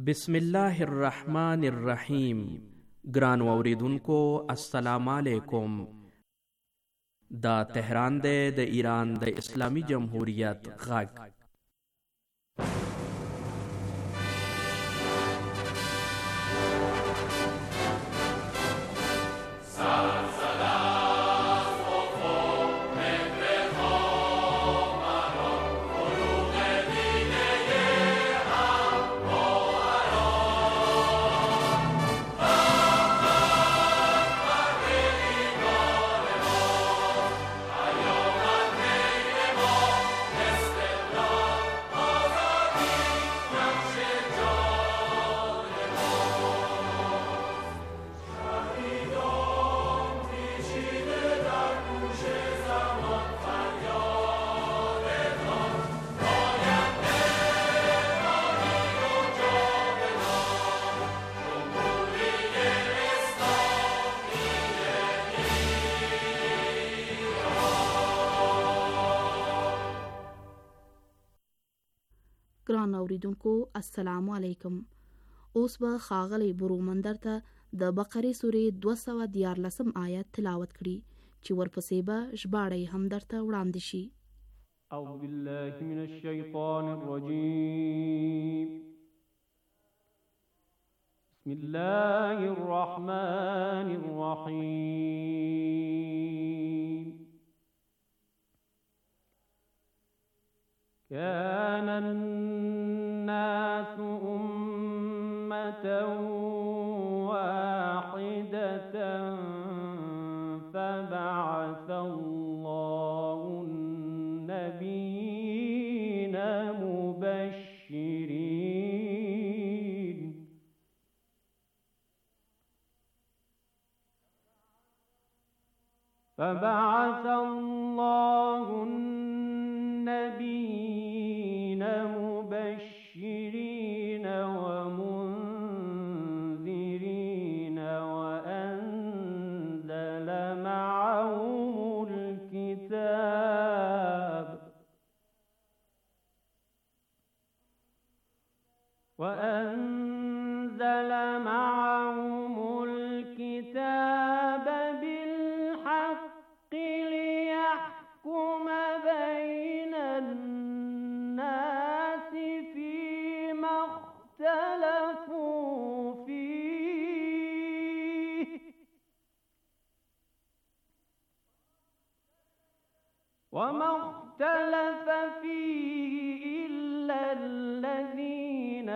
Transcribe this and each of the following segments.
بسم الله الرحمن الرحیم. ګران اوریدونکو السلام علیکم. دا تهران دی د ایران د اسلامی جمهوریت غږ. ګران اوریدونکو السلام علیکم. اوس به ښاغلی برومندر ته د بقرې سورې 214 آیت تلاوت کړي چې ورپسې به ژباړه هم درته وړاندې شي. اعوذ بالله من الشیطان الرجیم. بسم الله الرحمن الرحیم. كان الناس أمة واحدة فبعث الله النبيين مبشرين مبشرين ومنذرين وأنزل معهم الكتاب بالحق ليحكم بين الناس فيما اختلفوا فيه وما اختلف فيه إلا الذين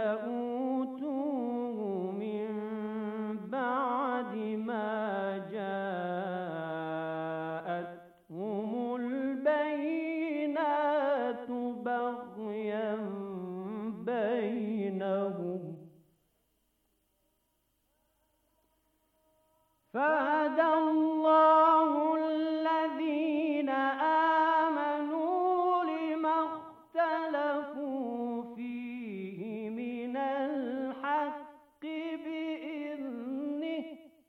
أوتوه من بعد ما جاءتهم البينات بغيا بينهم فهدى الله الذين آمنوا لما اختلفوا فيه من الحق بإذنه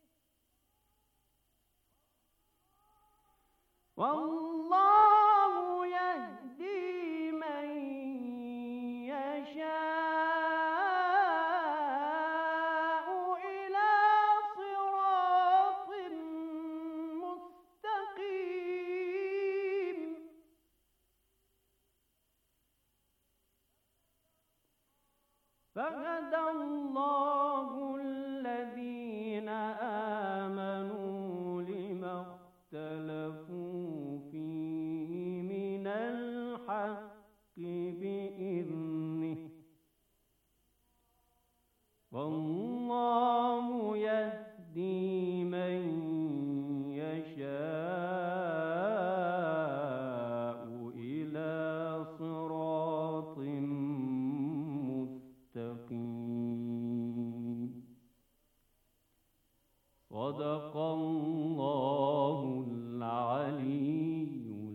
والله يهدي من يشاء إلى صراط مستقيم. فهدى الله الذين آمنوا لما اختلفوا فيه من الحق بإذنه والله يهدي من يشاء إلى صراط مستقيم. صدق الله العلي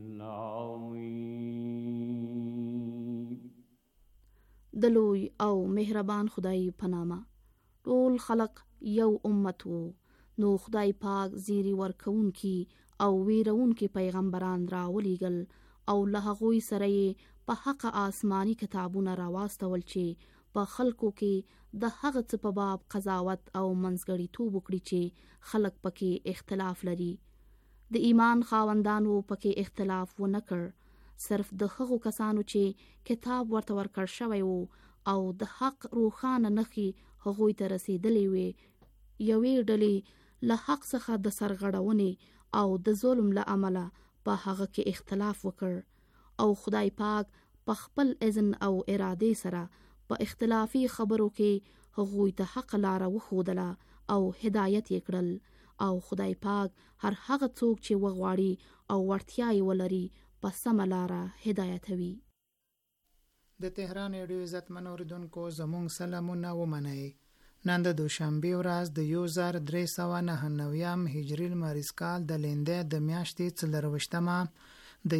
العظيم. د لوی او مهربان خدای په نامه. ټول خلق یو امت وو، نو خدای پاک زیری ورکوونکی او ویرونکی پیغمبران راولیږل او له هغوی سره یې په حق آسمانی کتابونه راواستول چې په خلکو کې د هغه څه په باب قضاوت او منځګړیتوب وکړي چې خلک پکې اختلاف لري. د ایمان خاوندانو پکې اختلاف ونه کړ، صرف د هغو کسانو چې کتاب ورته ورکړ شوی وو او د حق روښانه نښې هغوی ته رسیدلې وې، یوې ډلې له حق څخه د سرغړونې او د ظلم له امله په هغه کې اختلاف وکړ او خدای پاک په خپل اذن او ارادې سره په اختلافي خبرو کې هغوی ته حق لاره وښودله او هدایت یې کړل، او خدای پاک هر هغه څوک چې وغواړي او وړتیا یې ولري په سمه لاره هدایتوي. د تهران ریډیو عزتمن اوریدونکو زموږ سلامونه ومنئ. نن د دوشنبې ورځ د 1399 هجري لمریز کال د لیندۍ د میاشتې 24مه د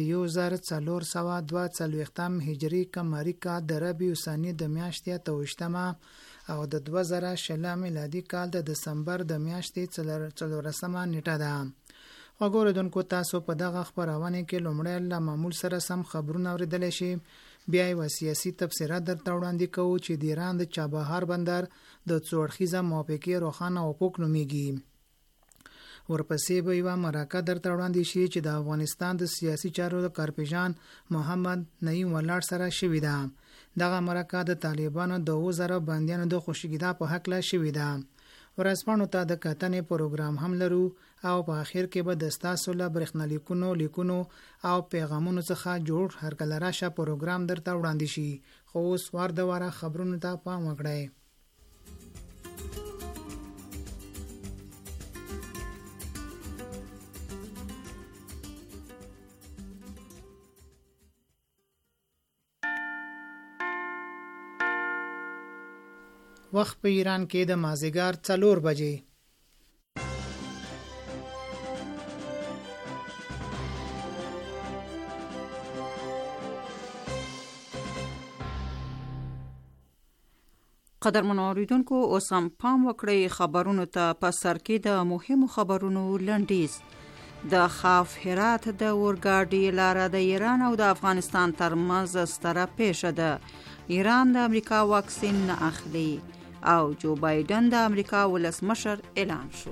1442 هجري قمري کال د ربیع الثاني د میاشتې 28مه او د 2020 میلادي کال د دسمبر د میاشتې 14مه نیټه ده. وګورئ تاسو په دغه خبرونه کې لومړی له معمول سره سم خبرونه اوریدلی شي، بیا یې سیاسي تفسیرات درته وړاندې کوو چې د ایران د چابهار بندر د څوړخیزه موافقې روښانه حقوق نومیږي. ورپسې به یوه مرکه درته وړاندې شي چې د افغانستان د سیاسي چارو د کارپیژان محمد نعیم ولاړ سره شوې ده. دغه مرکه د طالبانو د 2000 بندیانو د خوشیږدا په حق لا شوې ده. ورځپاڼو ته د کتنې پروګرام هم لرو او په اخر کې به د ستاسو له برېښنالیکونو لیکونو او پیغامونو څخه جوړ هرکله راشه پروګرام درته وړاندې شي. خو اوس وار د واره خبرونو ته پام وکړئ. وخت په ایران کې د مازیګر 4 بجې. قدرمنو اوریدونکو اوس هم پام وکړئ خبرونو ته. په سر کې د مهمو خبرونو لنډیز. د خاف هرات د اورګاډي لاره د ایران او د افغانستان ترمنځ ستره پیښه ده. ایران د امریکا واکسین نه اخلي او جو بایدن د امریکا ولسمشر اعلان شو.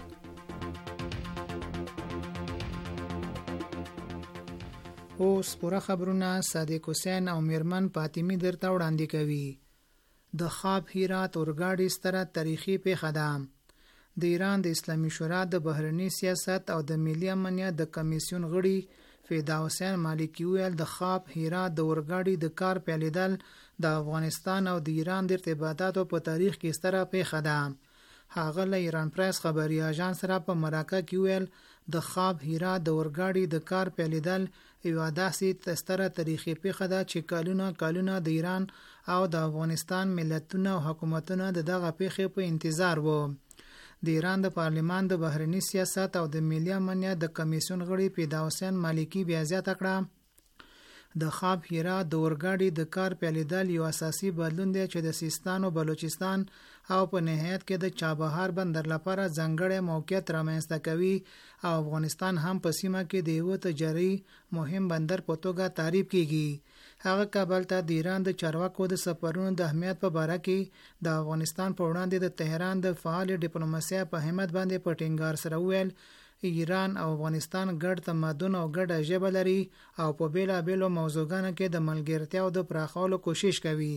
اوس پوره خبرونه صادق حسین او میرمن فاطمی درته وړاندې کوي. د خاف هرات اورګاډي ستره تاریخي پیښه ده. د ایران د اسلامي شورا د بهرنی سیاست او د ملي امنیت د کمیسیون غړي فدا حسین مالکی ویل د خاف هرات د اورګاډي د کار پیلېدل د افغانستان او د ایران د ارتباطاتو په تاریخ کې ستره پیښه ده. هغه له ایران پریس خبري اژانس سره په مرکه کې ویل د خاف هرات د اورګاډي د کار پیلېدل یوه داسې ستره تاریخي پیښه ده چې کلونه د ایران او د افغانستان ملتونه او حکومتونه دغه پیښې په انتظار وو. د ایران د پارلمان د بهرنی سیاست او د ملي امنیت د کمیسیون غړي فدا حسین مالکی بیا زیاته کړه د خاف هرات د اورګاډي د کار پیلېدل یو اساسي بدلون دی چې د سیستان او بلوچستان او په نهایت کې د چابهار بندر لپاره ځانګړی موقعیت رامنځته کوي او افغانستان هم په سیمه کې د یو تجاري مهم بندر په توګه تعریف کیږي. هغه کابل ته د ایران د چارواکو د سفرونو د اهمیت په باره کې د افغانستان په وړاندې د تهران د فعال ډیپلوماسي په اهمیت باندې په ټینګار سره ویل ایران او افغانستان ګډ تمدن او ګډه ژبه لري او په بیلابیلو موضوعګانو کې د ملګرتیا او د پراخولو کوشش کوي.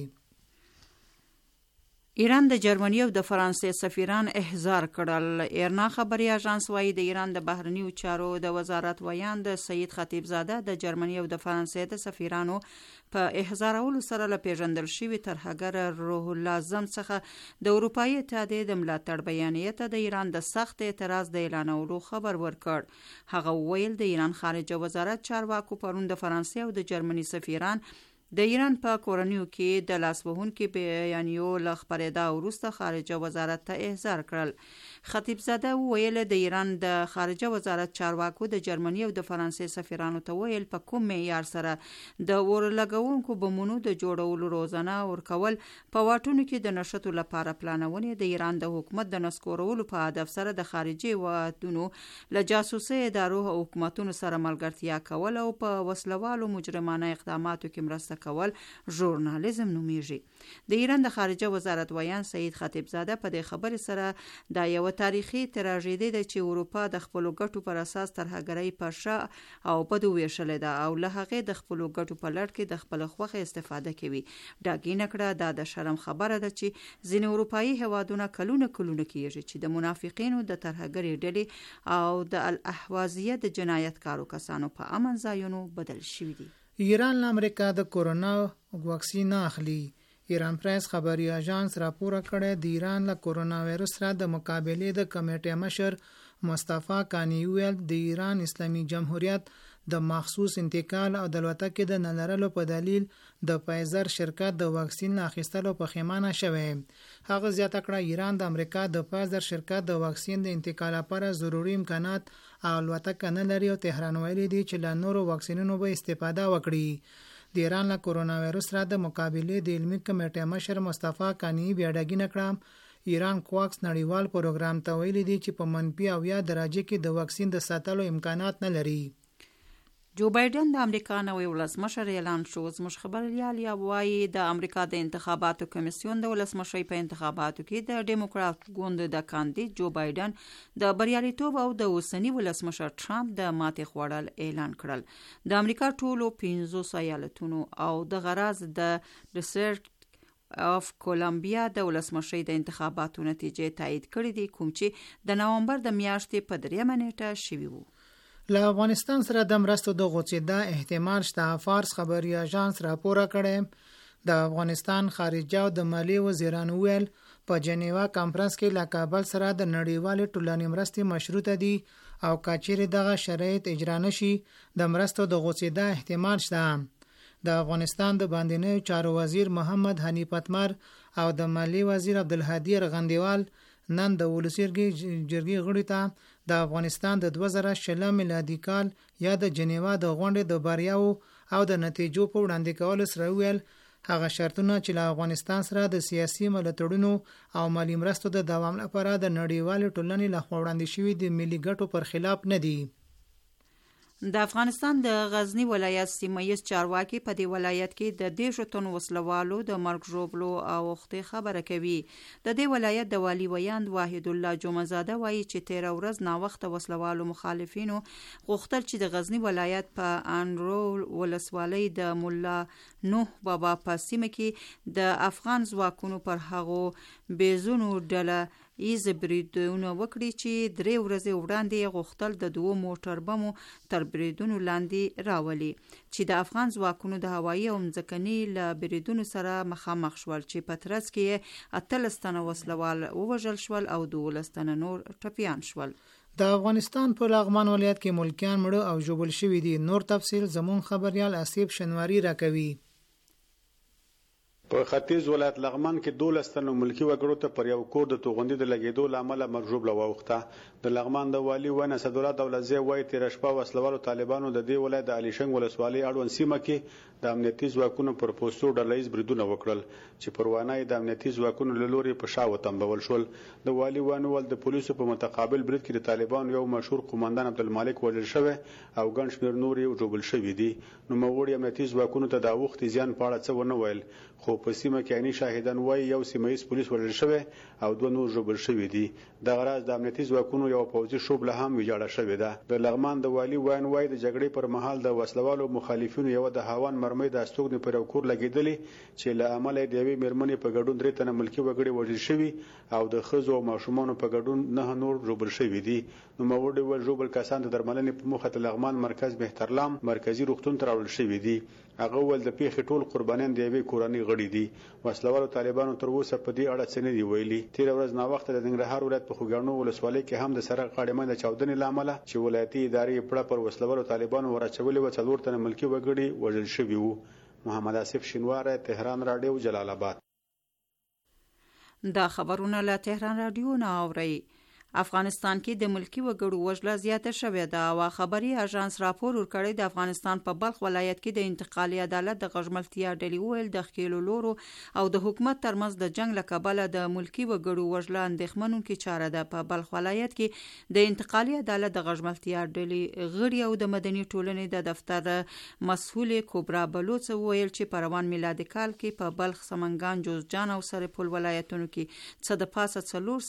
ایران د جرمني او د فرانسې سفیران احضار کړل. ایرنا خبري اژانس وايي د ایران د بهرنیو چارو د وزارت ویان د سید خطیبزاده د جرمني او د فرانسې د سفیرانو په احضارولو سره له پیژندل شوي ترهګر روح الله زم څخه د اروپایي اتحادیې د ملاتړ بیانیه ته د ایران د سخت اعتراض د اعلانولو خبر ورکړ. هغه ویل د ایران خارجه وزارت چارواکو پرون د فرانسې او د جرمني سفیران د ایران په کورنیو کې د لاس وهونکو بیانیو له خپرېدا وروسته خارجه وزارت ته احضار کړل. خطیبزاده وویل د ایران د خارجه وزارت چارواکو د جرمني او د فرانسې سفیرانو ته ویل په کوم معیار سره د ورلګونکو بمونو د جوړولو روزنه ورکول په واټونو کې د نشټو لپاره پلانونه د ایران د حکومت د نسکورولو په هدف سره د خارجي وادونو له جاسوسي ادارو او حکومتونو سره ملګرتیا کول او په وسلوالو مجرمانه اقداماتو کې مرسته کول ژورنالیزم نومیږي. د ایران د خارجه وزارت ویان سید خطیبزاده په دې خبرې سره دا یو تاریخي تراژیدي ده چې اروپا د خپل ګټو پر اساس ترهګرۍ په شا او بدو ویشلې ده او له هغه د خپل ګټو په لړ کې د خپل خوخه استفاده کوي. ډاګی نکړه دا د شرم خبره ده چې ځینې اروپایي هوادونه کلونه کېږي چې د منافقینو د ترهګرۍ ډلې او د الاحوازیه د جنایتکارو کسانو په امن ځایونو بدل شوي دي. ایران له امریکا د کورونا واکسین اخلي. ایران پریس خبري اژانس راپور کړی د ایران له کورونا وایرس سره د مقابلې د کمیټې مشر مصطفی کانی ویل د ایران اسلامي جمهوریت د مخصوص انتقال او د الوتکې د نلرلو په دلیل د فایزر شرکت د واکسین اخیستلو په خیمانه شوی. هغه زیاته کړه ایران د امریکا د فایزر شرکت د واکسین د انتقال لپاره ضروري امکانات او الوتکه نه لري او تهران ویلي دی چې له نورو واکسینونو به استفاده وکړي. د ایران له کورونا وایرس سره د مقابلې د علمي کمیټې مشر مصطفی کانی بیا ډاګی نکړه ایران کوواکس نړیوال پروګرام ته ویلي دی چې په منفي 90 درجه کې د واکسین د ساتلو امکانات نه لري. جو بایدن د امریکا نوی ولسمشر اعلان شو. زموږ خبريال یا وایي د امریکا د انتخاباتو کمیسیون د ولسمشر په انتخاباتو کې د ډیموکرات ګوند د کاندید جو بایدن د بریالیتوب او د اوسنی ولسمشر ټرمپ د ماتې خوړل اعلان کړل. د امریکا ټولو 15 ایالتونو او د غراز د ډسټریکټ اف کولمبیا د ولسمشر د انتخاباتو نتیجې تایید کړې دي کوم چې د نومبر د میاشتې په 3 نیټه شوي وو. له افغانستان سره د مرستو د غوڅېدا احتمال شته. فارس خبري اژانس راپور کړی د افغانستان خارجه او د مالیې وزیرانو ویل په جنیوا کانفرنس کې له کابل سره د نړیوالې ټولنې مرستې مشروطه دي او کچېرې دغه شرایط اجرا نشي د مرستو د غوڅېدا احتمال شته. د افغانستان د باندنیو چارو وزیر محمد حنیف اتمر او د مالیې وزیر عبدالهادي ارغندیوال نن د ولسی جرګې غړي ته د افغانستان د 2020 میلادي کال یا د جنیوا د غونډې د بریاو او د نتیجو په وړاندې کولو سره ویل هغه شرطونه چې له افغانستان سره د سیاسي ملاتړونو او مالی مرستو د دوام لپاره د نړیوال ټولنې لخوا وړاندې شوي د ملي ګټو پر خلاف نه دي. د افغانستان د غزنی ولایت سیمه‌ییز چارواکي په دې ولایت کې د 10 تن وسلوالو د مرګ ژوبلو او وختي خبره کوي. د دې ولایت د والی ویاند واحد الله جمعزاده وایي چې 13 ورځ نا وخت وسلوالو مخالفینو غوښتل چې د غزنی ولایت په انرول ولسوالۍ د مولا نوح بابا په سیمه کې د افغان ځواکونو پر هغو بیزونو ډله ایز بریدونه وکړي چې 3 ورځې وړاندې غوښتل د 2 موټر بمو تر بریدونو لاندې راولي چې د افغان ځواکونو د هوایي او ځمکني له بریدونو سره مخامخ شول چې په ترڅ کې 18 تنه وسلوال ووژل شول او 12 تنه نور ټپیان شول. د افغانستان په لغمان ولایت کې ملکیان مړه او ژوبل شوي دي. نور تفصیل زمون خبريال اسیب شنواری راکوي. په ختیځ ولایت لغمان کې 12 تنو ملکی وګړو ته پر یو کور د توغندي د لګیدو لامل مرجوب لوخته. د لغمان د والی ونه صدرات دولتزی وای تیر شپه وسلوالو طالبانو د دې ولایت د الیشنګ ولسوالۍ اړوند سیمه کې د امنیتي ځواکونو پر پوسټو ډلهیز بریدونه وکړل چې پروانه د امنیتي ځواکونو له لوري په شاو تنبول شول. د والی ونه ول د پولیسو په متقابل برید کې د طالبانو یو مشهور قومندان عبدالمالک وژل شوی او ګڼ شمېر نور یې وژل شوي دي. نو موړي امنیتي ځواکونو ته د وخت زیان په اړه څه ونه ویل خو په سیمه کې عیني شاهدان وایي یو سیمه‌ییز پولیس وژل شوی او 2 نور ژوبل شوي دي. د غراز د امنیتي ځواکونو یو پوځي شوبله هم ویجاړه شوې ده. د لغمان د والی وای د جګړې پر مهال د وسلوالو مخالفینو یو د هاوان مرمۍ د استوګنې پر کور لګیدلې چې له عمله د یوې میرمنې په ګډون 3 تنه ملکی وګړي وژل شوي او د خزو او ماشومان په ګډون 9 نور ژوبل شوي دي. نو موړي ول ژوبل کسان د درملنې په مخه د لغمان مرکز بهترلام مرکزی روغتون ته راوړل شوي دي. هغه ول د پیښې ټول قربانیان د یوې کورنۍ غړي دي. وسلوالو طالبانو تر اوسه په دې اړه څه نه دی ویلي. تیر ورځ نا وخت د ننګرهار ولایت په خوګانو ولسوالۍ کې هم د سره قاډمه د چاودنې لامل چې ولایتي ادارې پړه پر وسلوالو طالبانو ورچولې و 4 تنه ملکی وګړي وژل شوي وو. محمد آصف شینواره، تهران رادیو، جلال آباد. دا خبرونه له تهران رادیو نه اوري. افغانستان کې د ملکی وګړو وژله زیاته شوې ده او خبري اژانس راپور ورکړی د افغانستان په بلخ ولایت کې د انتقالي عدالت د غږملتیا ډلې ویل د ښکېلو لورو او د حکومت ترمنځ د جنگ له کبله د ملکی وګړو وژله اندېښمنونکې چاره ده. په بلخ ولایت کې د انتقالي عدالت د غږملتیا ډلې غړي او د مدني ټولنې د دفتر مسؤل کبرا بلوڅ ویل چې په روان میلادي کال کې په بلخ، سمنګان، جوزجان او سرپل ولایتونو کې څه د پاسه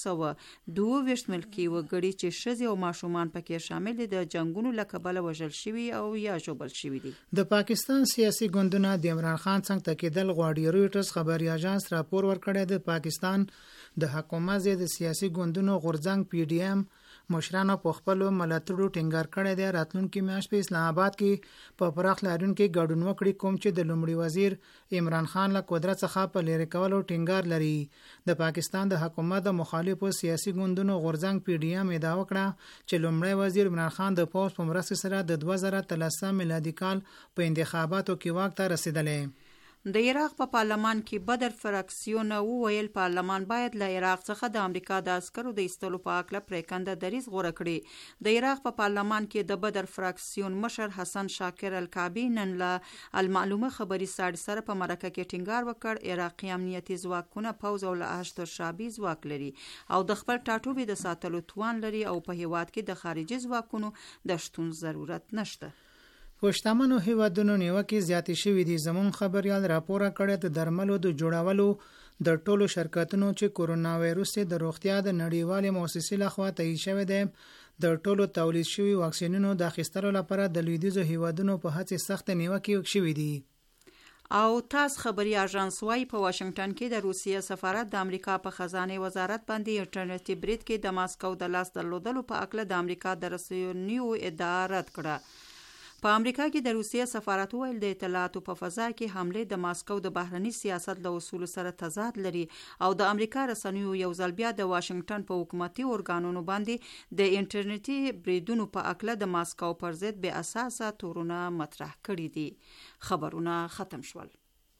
422 ملکی وګړي چې ښځې او ماشومان پکې شامل دي د جنگونو له کبله وژل شوي او یا ژوبل شوي دي. د پاکستان سیاسي ګوندونه د عمران خان څنګه تکیدل غواړي. رویټرز خبري اژانس راپور ورکړی د پاکستان د حکومت ضد سیاسي ګوندونو غورځنګ پی ډی ایم مشرانو په خپل ملاتړو ټینګار کړی دی. راتلونکي میاشت په اسلام آباد کې په پراخ لارون کې ګډون وکړي کوم چې د لومړي وزیر عمران خان له قدرت څخه په لری کولو ټینګار لري. د پاکستان د حکومت د مخالفو سیاسي ګوندونو غورځنګ پی ډی ایم ادعا وکړه چې لومړی وزیر عمران خان د پوز په مرسته سره د 2013 میلادي کال په انتخاباتو کې واک ته رسیدلی. د عراق په پارلمان کې بدر فراکسیون وویل پارلمان باید له عراق څخه د امریکا د عسکرو د ایستلو په اړه پریکنده دریځ غوره کړي. د عراق په پارلمان کې د بدر فراکسیون مشر حسن شاکر الکعبی نن له المعلومه خبري ساړي سره په مرکه کې ټینګار وکړ عراقي امنیتي ځواکونه پوز او له هشت شعبي ځواک لري او د خپل ټاټوبي د ساتلو توان لري او په هیواد کې د خارجي ځواکونو د شتون ضرورت نشته. پښتمنو هیوادونو نیوکې زیاتې شوې دي. زمون خبريال راپور کړی د درملو د جوړولو د ټولو شرکتونو چې کورونا وایروس د روغتیا د نړیوالې مؤسسې لخوا تایید شوی دی د ټولو تولید شوی واکسینونو د اخیستلو لپاره د لویدیځو هیوادونو په هڅه سخت نیوکې شوې دي. او تاس خبري اژانس وايي په واشنگټن کې د روسیې سفارت د امریکا په خزانه وزارت باندې انټرنیټي برید کې د ماسکو د لاس درلودلو په اړه د امریکا د رسنیو ادعا رد کړه. په امریکا کې د روسیې سفارت ویل د اطلاعاتو په فضا کې حمله د ماسکو د بهرني سیاست له اصول سره تضاد لري او د امریکا رسنیو یو ځل بیا د واشنگټن په حکومتي ارګانونو باندې د انټرنیټي بریدونو په اړه د ماسکو پر ضد بې اساسه تورونه مطرح کړي دي. خبرونه ختم شول.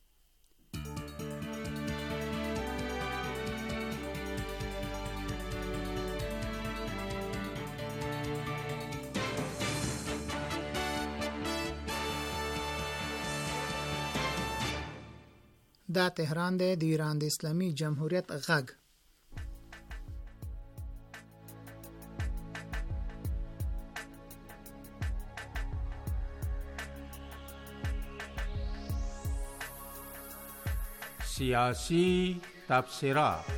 دا تهران دی د ایران د اسلامي جمهوریت غږ. سیاسی تبصرات.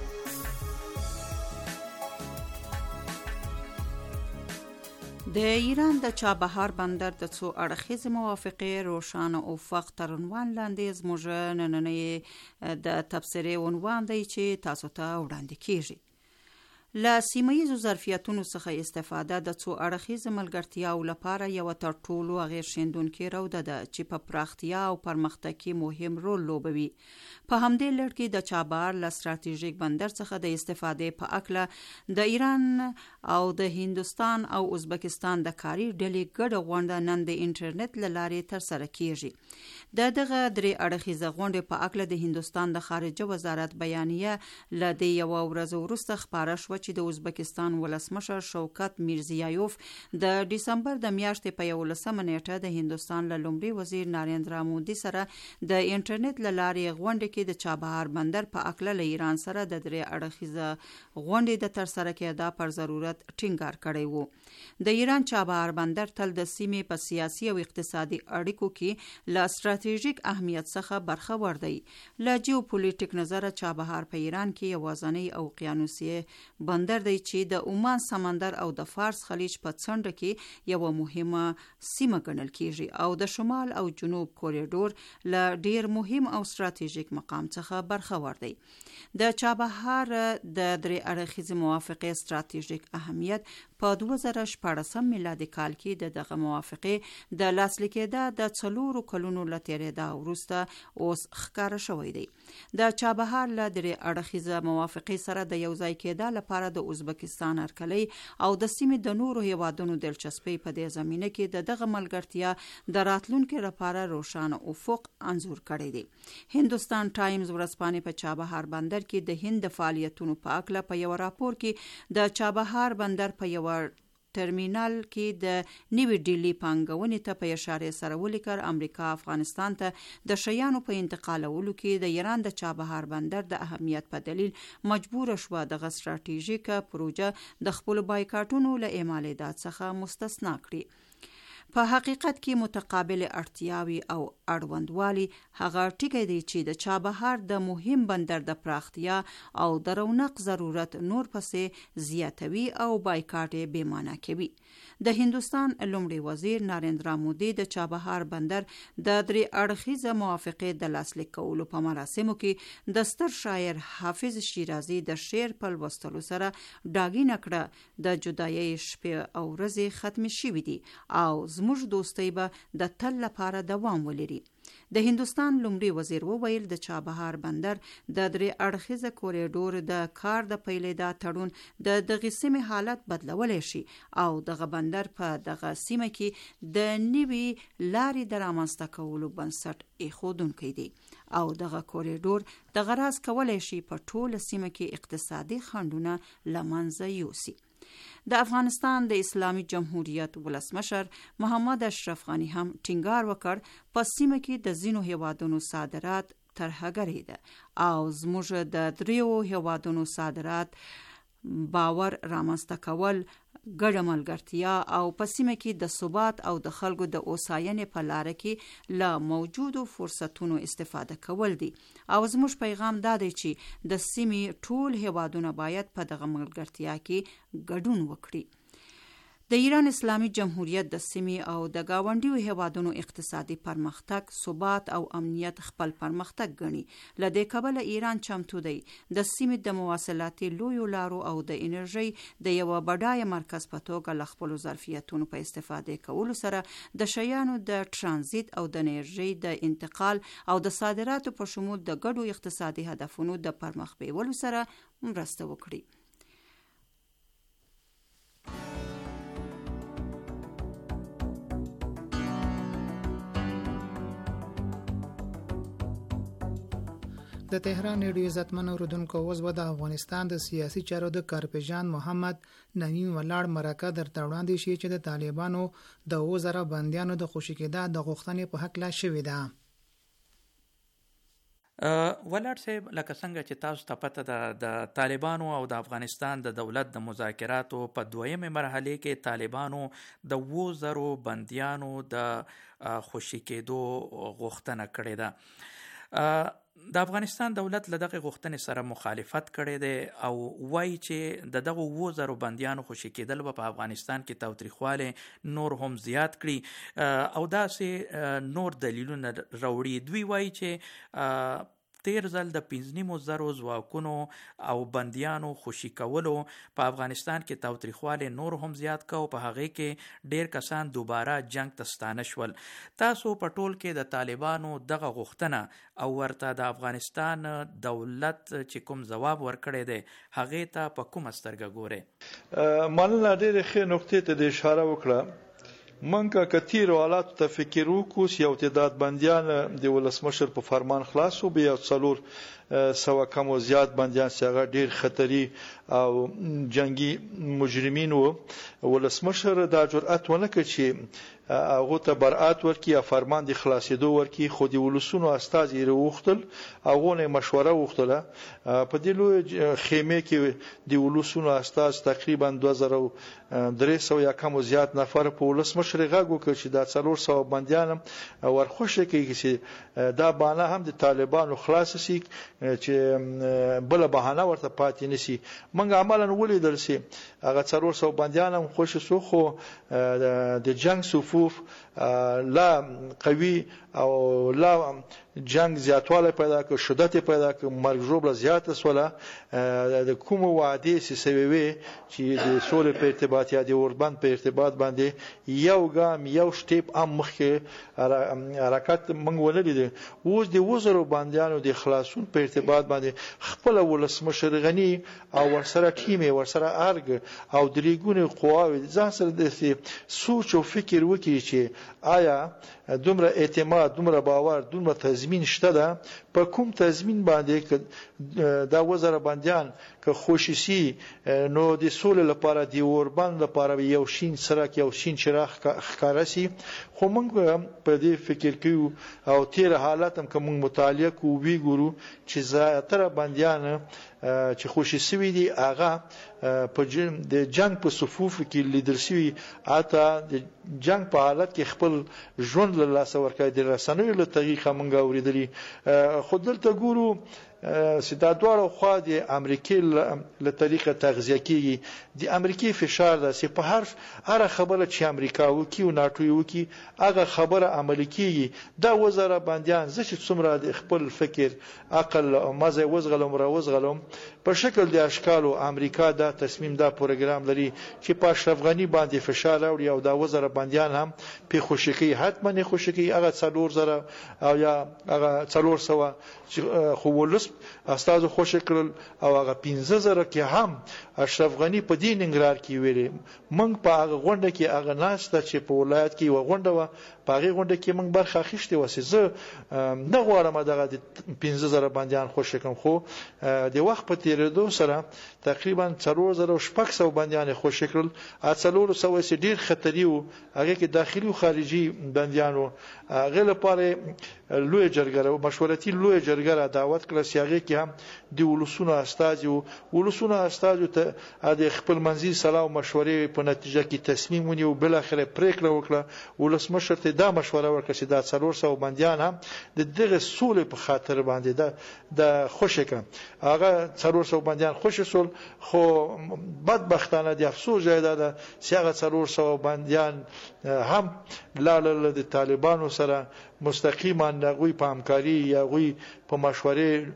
د ایران د چابهار بندر د څو اړخیزې موافقې روښانه افق تر عنوان لاندې زموږ نننۍ د تبصرې عنوان دی چې تاسو ته وړاندې کیږي. له سیمه‌ییزو ظرفیتونو څخه استفاده د څو اړخیزې ملګرتیاو لپاره یوه تر ټولو اغېزښیندونکې روده ده چې په پراختیا او پرمختګ کې مهم رول لوبوي. په همدې لړ کې د چابهار له ستراتیژیک بندر څخه د استفادې په اړه د ایران او د هندوستان او ازبکستان د کاري ډلې ګډه غونډه نن د انټرنیټ له لارې ترسره کیږي. د دغه درې اړخیزه غونډې په اړه د هندوستان د خارجه وزارت بیانیه له دې یوه ورځ وروسته خپاره شوه چې د ازبکستان ولسمشر شوکت میرزیایوف د ډسمبر د میاشتې په 11 نیټه د هندوستان له لومړي وزیر ناریندرا مودي سره د انټرنیټ له لارې غونډه کې د چابهار بندر په اړه له ایران سره د درې اړخیزه غونډې د ترسره کېدا پر ضرورت ټینګار کړی وو. د ایران چابهار بندر تل د سیمې په سیاسي او اقتصادي اړیکو کې له ستراتیژیک اهمیت څخه برخور دی. له جیوپولیټیک نظره چابهار په ایران کې یوازینی اوقیانوسي بندر دی چې د عمان سمندر او د فارس خلیج په څنډه کې یو مهمه سیمه ګڼل کیږي او د شمال او جنوب کوریډور له ډیر مهم او ستراتیژیک مقام څخه برخور دی. د چابهار د درې اړخیزې موافقې ستراتیژیک اهمیت په 2014 میلادي کال کې دغه موافقې د لاسلیک کېده د 4 کلونو له تېرېدا وروسته اوس ښکاره شوی دی. د چابهار له درې اړخیزه موافقې سره د یو ځای کېدا لپاره د ازبکستان هرکلی او د سیمې د نورو هیوادونو دلچسپي په دې زمینه کې دغه ملګرتیا د راتلونکي لپاره روښانه افق انځور کړی دی. هندوستان ټایمز ورځپاڼې په چابهار بندر کې د هند د فعالیتونو په اړه په یو راپور کې د چابهار بندر په یو ټرمینل کې د نوې ډیلي پانګونې ته په اشاره سره ولیکل امریکا افغانستان ته د شیانو په انتقالولو کې د ایران د چابهار بندر د اهمیت په دلیل مجبور شوه دغه ستراتیژیکه پروژه د خپل بایکاټونو له اعمالیدات څخه مستثنا کړي. په حقیقت کې متقابل اړتیاوي او اړوندوالي هغه ټکی دی چې د چابهار د مهم بندر د پراختیا او د رونق ضرورت نور پسې زیاتوي او بایکاټ بې معنا کوي. د هندوستان لومړي وزیر ناریندرا مودي د چابهار بندر د 3 اړخیزه موافقې د لاسلیک کولو په مراسمو کې د ستر شاعر حافظ شیرازي د شعر په لوستلو سره ډاګینه کړه د جدایۍ شپې او ورځې ختم شوي دي او زموږ دوستۍ به د تل لپاره دوام ولري. د هندوستان لومړي وزیر وویل د چابهار بندر د 3 اړخیزه کوریډور د کار د پیلېدا تړون د دغه سیمې حالت بدلولی شي او دغه بندر په دغه سیمه کې د نوي لارې د رامنځته کولو بنسټ ایښودونکی دی او دغه کوریډور د غرض کولی شي په ټوله سیمه کې اقتصادي خنډونه له منځه یوسي. د افغانستان د اسلامي جمهوریت ولسمشر محمد اشرف غني هم ټینګار وکړ په سیمه کې د ځینو هیوادونو صادرات ترهګري ده او زموږ د 3 هیوادونو صادرات باور رامنځته کول ګډه ملګرتیا او په سیمه کې د ثبات او د خلکو د اوساینې په لار کې له موجودو فرصتونو استفاده کول دي او زموږ پیغام دا دی چې د سیمې ټول هیوادونه باید په دغه ملګرتیا کې ګډون وکړي. د ایران اسلامي جمهوریت د سیمې او د گاونډیو هیوادونو اقتصادي پرمختګ، ثبات او امنیت خپل پرمختګ ګڼي. له دې کبله ایران چمتو دی د سیمې د مواصلاتي لویو لارو او د انرژۍ د یو بډایه مرکز په توګه له خپلو ظرفیتونو په استفاده کولو سره د شیانو د ترانزیت او د انرژۍ د انتقال او د صادراتو په شمول د ګډو اقتصادي هدفونو د پرمخ بیولو سره مرسته وکړي. د تهران ریډیو عزتمن اوریدونکو اوس به د افغانستان د سیاسي چارو د کارپېژن محمد نعیم ولاړ مرکه درته وړاندې شي چې د طالبانو د 2000 بندیانو د خوشي کېدا د غوښتنې په حق لا شوې ده. ولاړ صاحب لکه څنګه چې تاسو ته پته ده د طالبانو او د افغانستان د دولت د مذاکراتو په 2مه مرحله کې طالبانو د 2000 بندیانو د خوشي کېدو غوښتنه کړې ده. د افغانستان دولت له دغه غوښتنې سره مخالفت کړی دی او وایي چې د دغه 2000 بندیانو خوشي کېدل په افغانستان کې تاوتریخواله نور هم زیات کړي او داسې نور دلیلونه راوړي. دوی وایي چې 13 د 15,000 ځواکونو او بندیانو خوشي کولو په افغانستان کې تاوتریخواله نور هم زیات کو په هغه کې ډیر کسان دوباره جنگ ته ستانه شول. تاسو په ټول کې د طالبانو دغه غوښتنه او ورته د افغانستان دولت چې کوم جواب ورکړی دی هغه ته په کومه سترګه ګوري؟ مننه، ډېرې ښې نقطې ته د اشاره وکړه. منګه کثیرو حالاتو ته فکر وکړو چې یو تعداد بندیان د ولسمشر په فرمان خلاصو بیا 400 کم او زیات بندیان چې هغه ډیر خطري او جنگي مجرمین وو. ولسمشر دا جرأت ونه کړ چې هغه ته برئت ورکړي یا فرمان د خلاصېدو ورکړي، خو د ولسونو استازي یې وغوښتل، هغه نه مشوره وغوښتله. په دې لوی خیمه کې د ولسونو استاز تقریبا 2300 یا کم او زیات نفر په ولسمشر غږ وکړ چې دا 400 بندیان ورخوشه کوي چې دا بانه هم د طالبانو خلاص شي چې بل بهانه ورته پاتې نشي. منګه عملاً ولیدل سي هغه 400 بندیان هم خوش سو، خو د جنگ صفوف لا قوي او لا جنگ زیاتواله پیدا کړ، شدت پیدا کړ، مرګ ژوبله زیاته سوله. د کوم وعده چې سوي چې د سولې په ارتباط یا د اوربند په ارتباط باندې یو ګام یو شټیپ ام مخکې حرکت موږ ولري. اوس د وزرو باندېانو د خلاصون په ارتباط باندې خپل ولسمشر غنی او ورسره ټیم ورسره ارګ او درېګونه قواوي ځان سره د سوچ او فکر وکړي چې آیا دومره اعتماد، دومره باور، دومره تضمین شته ده. په کوم تضمین باندې که دا وزره بندیان که خوشیسی نو د سولې لپاره د اوربند لپاره یو شین سرک، یو شین چراغ ښکاره سي. خو موږ په دې فکر کوو او تیر حالت هم که موږ مطالعه کوو وګورو چې زیاتره بندیان چې خوشی سوي دي هغه په د جنگ په صفوف کې لیدل شوي، حتی د جنگ په حالت کې خپل ژوند له لاسه ورکړي. د رسنیو له طریقه موږ اورېدلي. خو دلته ګورو چې دا دواړه خوا د امریکې له طریقه تغذیه کیږي. د امریکې فشار ده چې په هر خبره چې امریکا وکي او ناتو وکي هغه خبره عملي کیږي. دا وزره باندیان زه چې څومره د خپل فکر عقل او مزه وزغلم په شکل د اشکالو امریکا دا تصمیم دا پروګرام لري چې په اشرف غنی باندې فشار راوړي او دا وزره باندیان هم په خوشکی حتما خوشکی هغه 4,000 او یا هغه 400 خو ولس استاد خوش کړل او هغه 15,000 کې هم اشرف غنی په دې ننګرهار کې ویلي. موږ په هغه غونډه کې هغه ناشته چې په ولایت کې و غونډه و، په هغه غونډه کې موږ برخه اخیستې و. زه نه غواړم دغه 15,000 بندیان خوش کړم، خو د وخت په تیریدو سره تقریبا 4,600 بندیان خوش کړل. 400 ډیر خطري وو، هغه کې داخلي او خارجي بندیانو. هغه لپاره لوی جرګه او مشورتي لوی جرګه دعوت کړه چې هغه کې هم د ولسونو استازو ته د خپل منځي صلاح او مشورې په نتیجه کې تصمیم ونیو. بل اخر پریکړه وکړه ولسمشر ته دا مشوره ورکړه چې دا 400 بندیان هم د دغه سولې په خاطر باندې د خوشی کړه. هغه 400 بندیان خوشی سول، خو بدبختانه د افسوس ځای ده چې هغه 400 بندیان هم لاله د طالبانو سره مستقیما دغوی په همکاري یا غوی په مشورې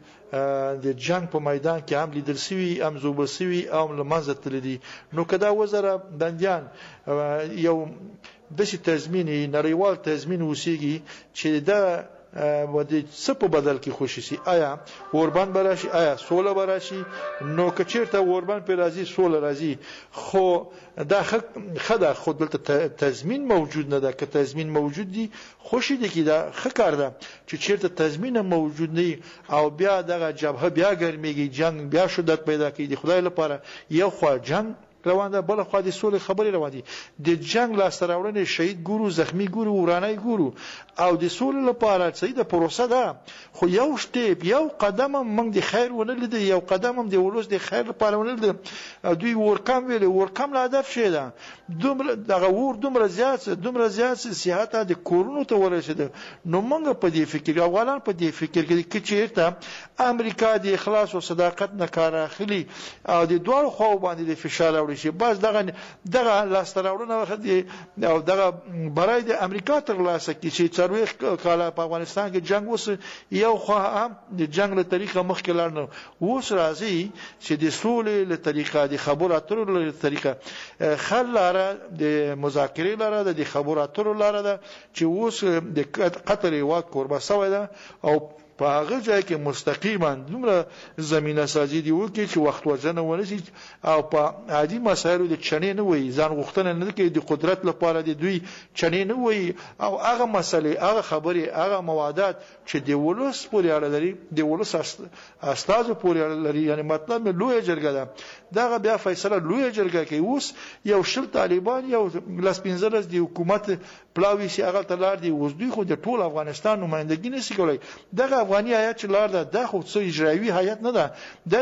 د جنگ په میدان کې هم لیدل سوي، هم زوبل سوي او لمنځه تللي دي. نو کدا وزره بندیان یو داسې تضمین نړیوال تضمین وسیږي چې دا ودی څه په بدل کې خوشی سي. آیا اوربند براشي، آیا سوله براشي؟ نو کچیرته اوربند په راځي سوله راځي، خو دا خدا خود دلته تضمین موجود نه ده. که تضمین موجود دی خوشی دی که دا خکار ده چې چیرته تضمین موجود نه او بیا دغه جبهه بیا ګرمیږي، جنگ بیا شدت پیدا کوي. د خدای لپاره یو خوا جنگ روان ده، بل خو د سولې خبرې روان دي. د جنگ لاسته راوړنې شهید ګورو، زخمی ګورو، ورانای ګورو، او د سولې لپاره څه د پروسه ده. خو یو شټیپ یو قدم موږ د خیر ونه لید، یو قدم هم د ولوس د خیر لپاره ونه لید. دوی ورکم ویل، ورکم له هدف شه ده دومره دغه دومره زیات سیاحت د کورونو ته ورسېده. نو موږ په دې فکر افغانان په دې فکر کې چیرته امریکا د اخلاص او صداقت نه کار اخلي او د دوه خو باندې د فشار شي. بس دغه لاسته راوړنه وخت او دغه برای د امریکا تر لاسه کې چې 40 کال په افغانستان کې جنگ وس، یو خو هم د جنگ له طریقه مخکې لاړ. اوس راځي چې د سولې له طریقه، د خبرو اترو له طریقه خل لاره، د مذاکرې لاره ده، د خبرو اترو لاره ده چې اوس د قطر واک قربا سوی ده او په هغه ځای کې مستقیما دومره زمينه سازي دی وکي چې وخت وژنه ونشي او په عادي مسایلو د چنې نه وي، ځان غوښتنه نه کوي د قدرت لپاره د دوی چنې نه وي. او هغه مسلې، هغه خبرې، هغه موادات چې د ولس پورې اړه لري، د ولس استازو پورې اړه لري، یعنی مطلب لوی جرګه ده. دغه بیا فیصله لوی جرګه کوي. اوس یو شل طالبان یو لاس 15 د حکومت پلاوی سي هغه تلار دی. اوس دوی خو د ټول افغانستان نمائندګي نشي کولای. دغه افغاني هیئت چې لار ده د خو څو اجرایوي هیئت نه ده،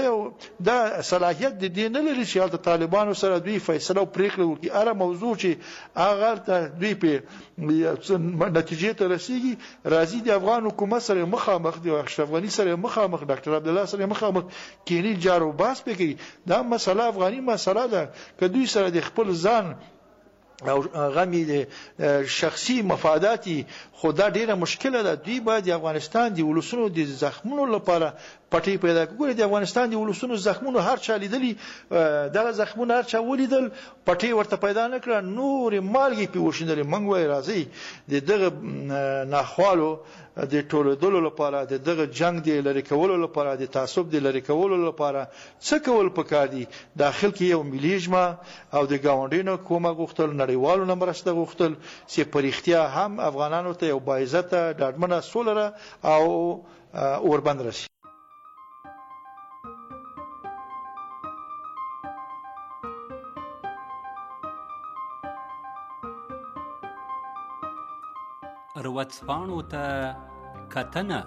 د صلاحیت د دې نه لري چې د طالبانو سره دوی فیصله او پریکړه وکړي. هر موضوع چې هغه دوی په نتیجې ته رسیږي راځي د افغان حکومت سره مخامخ دی، اشرف غنی سره مخامخ، ډاکټر عبد الله سره مخامخ کینی جارو باس پکې. دا مسله افغاني مسله ده که دوی سره د خپل ځان او غمی شخصي مفاداتي، خو دا ډیره مشکله ده. دوی باید د افغانستان د ولسونو د زخمونو لپاره پټي پیدا کړي. د افغانستان د ولسونو زخمونو هر چا لیدلی، دغه زخمونه هر چا ولیدل، پټي ورته پیدا نه کړه، نور مالګي په وشندل. منګ وای راځي د دغه ناخوالو د ټولېدلو لپاره، د دغه جنگ د لری کولو لپاره، د تعصب د لری کولو لپاره څه کول پکار دي؟ داخل کې یو ملي اجماع او د ګاونډینو کومه غوښتل، نړیوالو نه مرسته غوښتل چې په رښتیا هم افغانانو ته یو باعزته ډاډمنه سوله او اوربند راشي. ورځپاڼو ته کتنه.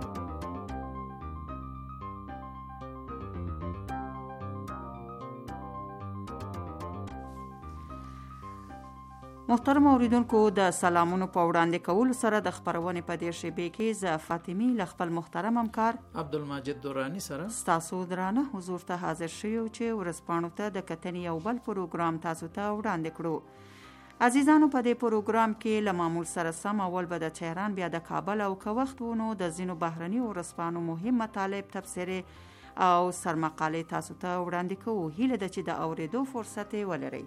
محترم اوریدونکو، د سلامونو په وړاندې کولو سره د خبرونې په دې شیبې کې زه فاطمی له خپل محترم همکار عبدالمجید دورانی سره ستاسو درانه حضور ته حاضر شوو چې ورځپاڼو ته د کتنې یو بل پروګرام تاسو ته وړاندې کړو. عزیزانو، په دې پروګرام کې له معمول سره سم اول به د تهران، بیا د کابل او که وخت ونو د ځینو بهرني ورځپاڼو مهم مطالب، تبصرې او سرمقالې تاسو ته وړاندې کوو. هیله ده چې د اورېدو فرصت ولرئ.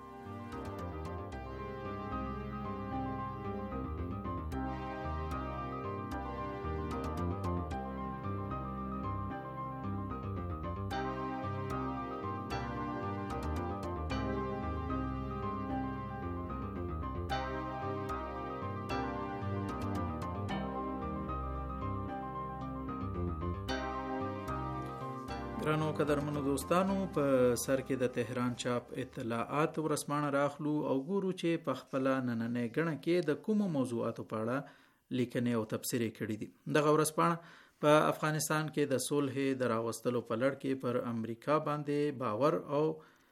ګرانو قدرمنو دوستانو، په سر کې د تهران چاپ اطلاعات ورځپاڼه راخلو او ګورو چې په خپل نننۍ غڼه کې د کومو موضوعاتو په اړه لیکنې او تبصرې کړې دي. دغه ورځپاڼه په افغانستان کې د صلح د راوستلو په لړ کې پر امریکا باندې باور او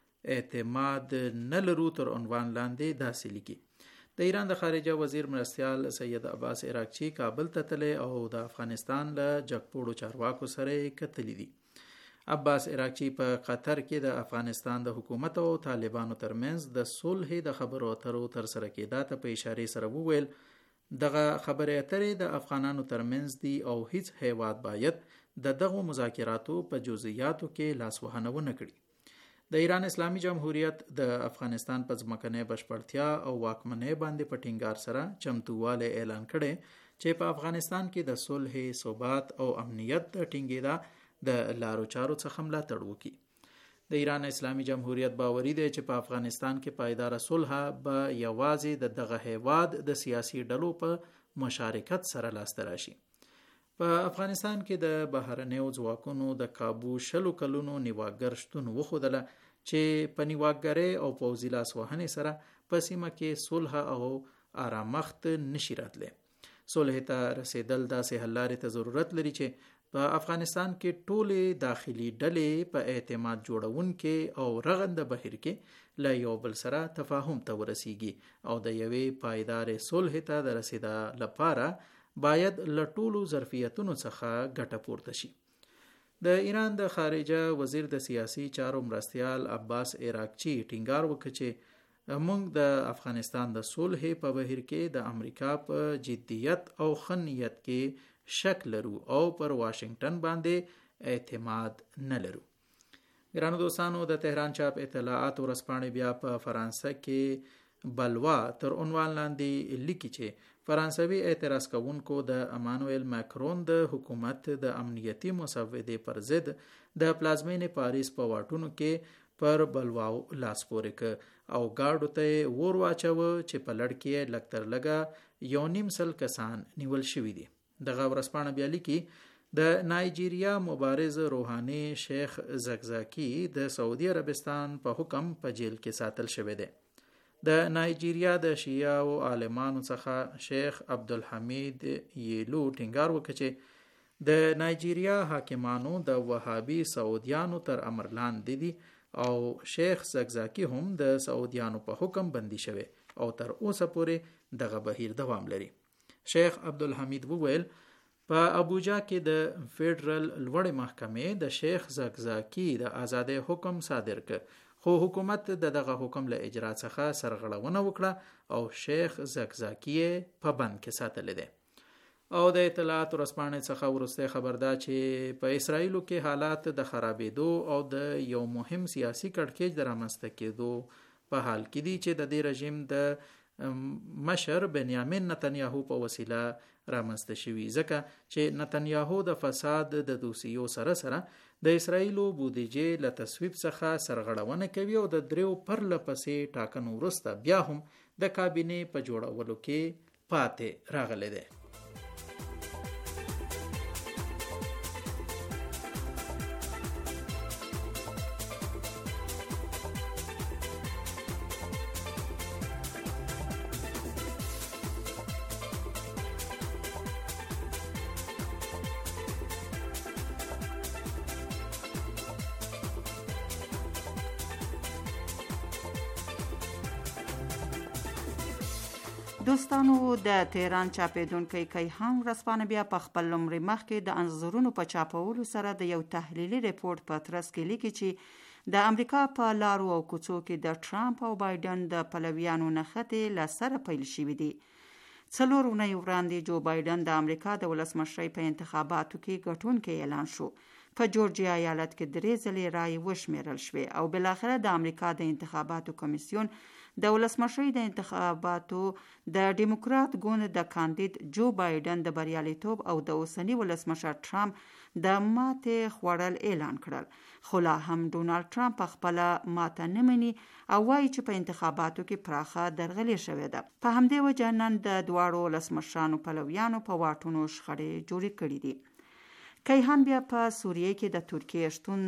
اعتماد نه لرو تر عنوان لاندې داسې لیکي: د ایران د خارجه وزیر مرستیال سید عباس عراقچی کابل ته تللی او د افغانستان له جګپوړو چارواکو سره کتلی دي. عباس عراقچی په قطر کې د افغانستان د حکومت او طالبانو ترمنځ د صلح د خبرو اترو تر سره کېدا ته په اشارې سره وویل دغه خبرې اترې د افغانانو ترمنځ دي او هیڅ هیواد باید د دغو مذاکراتو په جزئیاتو کې لاسوهنه ونه کړي. د ایران اسلامي جمهوریت د افغانستان په ځمکنۍ بشپړتیا او واکمنۍ باندې په ټینګار سره چمتووالی اعلان کړي چې په افغانستان کې د صلح، ثبات او امنیت د ټینګېدا د لارو چارو څخه ملاتړ وکړي. د ایران اسلامي جمهوریت باوري دی چې په افغانستان کې پایدار صلح به یوازې د دغه هیواد د سیاسي ډلو په مشارکت سره لاسته راشي. په افغانستان کې د بهرنیو ځواکونو د کابو 20 کلونو نیواګر شتون وښودله چې په نیواګرۍ او پوځي لاسوهنې سره په سیمه کې صلح او آرامښت نشي راتلی. صلح ته رسیدل داسې حل لارې ته ضرورت لري چې په افغانستان کې ټولې داخلي ډلې په اعتماد جوړونکې او رغنده بهیر کې له یو بل سره تفاهم ته ورسیږي او د یوې پایدارې صلح ته د رسیدا لپاره باید له ټولو ظرفیتونو څخه ګټه پورته شي. د ایران د خارجه وزیر د سیاسي چارو مرستیال عباس عراقچی ټینګار وکړ چې موږ د افغانستان د صلح په بهیر کې د امریکا په جدیت او ښه نیت کې شک لرو او پر واشنگټن باندې اعتماد نه لرو. ګرانو دوستانو، د تهران چاپ اطلاعات ورځپاڼې بیا په فرانسه کې بلوا تر عنوان لاندې لیکي چې فرانسوي اعتراض کوونکو د امانوئل ماکرون د حکومت د امنیتي مسودې پر ضد د پلازمینې پاریس په واټونو کې پر بلواو لاس پورې ک او گاډو ته ور واچو چې په لړ کې لږ تر لږه 1.5 کسان نیول شوي دي. دغه ورځپاڼه بیا لیکي د نایجیریا مبارز روحاني شیخ زکزاکی د سعودي عربستان په حکم په جیل کې ساتل شوی دی. د نایجیریا د شیعه او عالمانو څخه شیخ عبدالحمید یلو ټینګار وکړ چې د نایجیریا حاکمانو د وهابي سعودیانو تر امر لاندې دي او شیخ زکزاکی هم د سعودیانو په حکم بندي شوی او تر اوسه پورې دغه بهیر دوام لري. شیخ عبدالحمید وویل په ابوجا کې د فیډرل لوړې محکمې د شیخ زکزاکی د آزادۍ حکم صادر ک خو حکومت دغه حکم له اجرا څخه سرغړونه وکړه او شیخ زکزاکی په بند کې ساتل دي. او د اطلاعات ورسپانې څخه ورسته خبر ده چې په اسرایلو کې حالات د خرابېدو او د یو مهم سیاسي کړکېچ د رامنځته کېدو په حال کې دي چې د دې رژیم د مشر بنیامین نتنیاهو په وسیله رامنځته شوي، ځکه چې نتنیاهو د فساد د دوسیو سره سره د اسرایلو بودیجې له تصویب څخه سرغړونه کوي او د 3 پرله پسې ټاکنو وروسته بیا هم د کابینې په جوړولو کې پاتې راغلی دی. دوستانو، د تهران چاپیدونکي کیهان ورځپاڼه بیا په خپل لومړي مخ کې د انځورونو په چاپولو سره د یو تحلیلي ریپورت په ترڅ کې لیکي چې د امریکا په لارو او کوڅو کې د ټرمپ او بایدن د پلویانو نښتې له سره پیل شوي دي. 4 اونۍ وړاندې جو بایدن د امریکا د ولسمشرۍ په انتخاباتو کې ګټونکی اعلان شو. په جورجیا ایالت کې 3 ځلې رایې وشمیرل شوې او بالاخره د امریکا د انتخاباتو کمیسیون د ولسمشرۍ د انتخاباتو د ډیموکرات ګوند د کاندید جو بایدن د بریالیتوب او د اوسنی ولسمشر ټرمپ د ماتې خوړل اعلان کړل. خو لا هم ډونالد ټرمپ خپل ماته نه مني او وایي چې په انتخاباتو کې پراخه درغلي شوې ده. په همدې وجه نن د دواړو ولسمشرانو پلویانو په واټونو شخړې جوړې کړې دي. کیهان بیا په سوریه کې د ترکیې شتون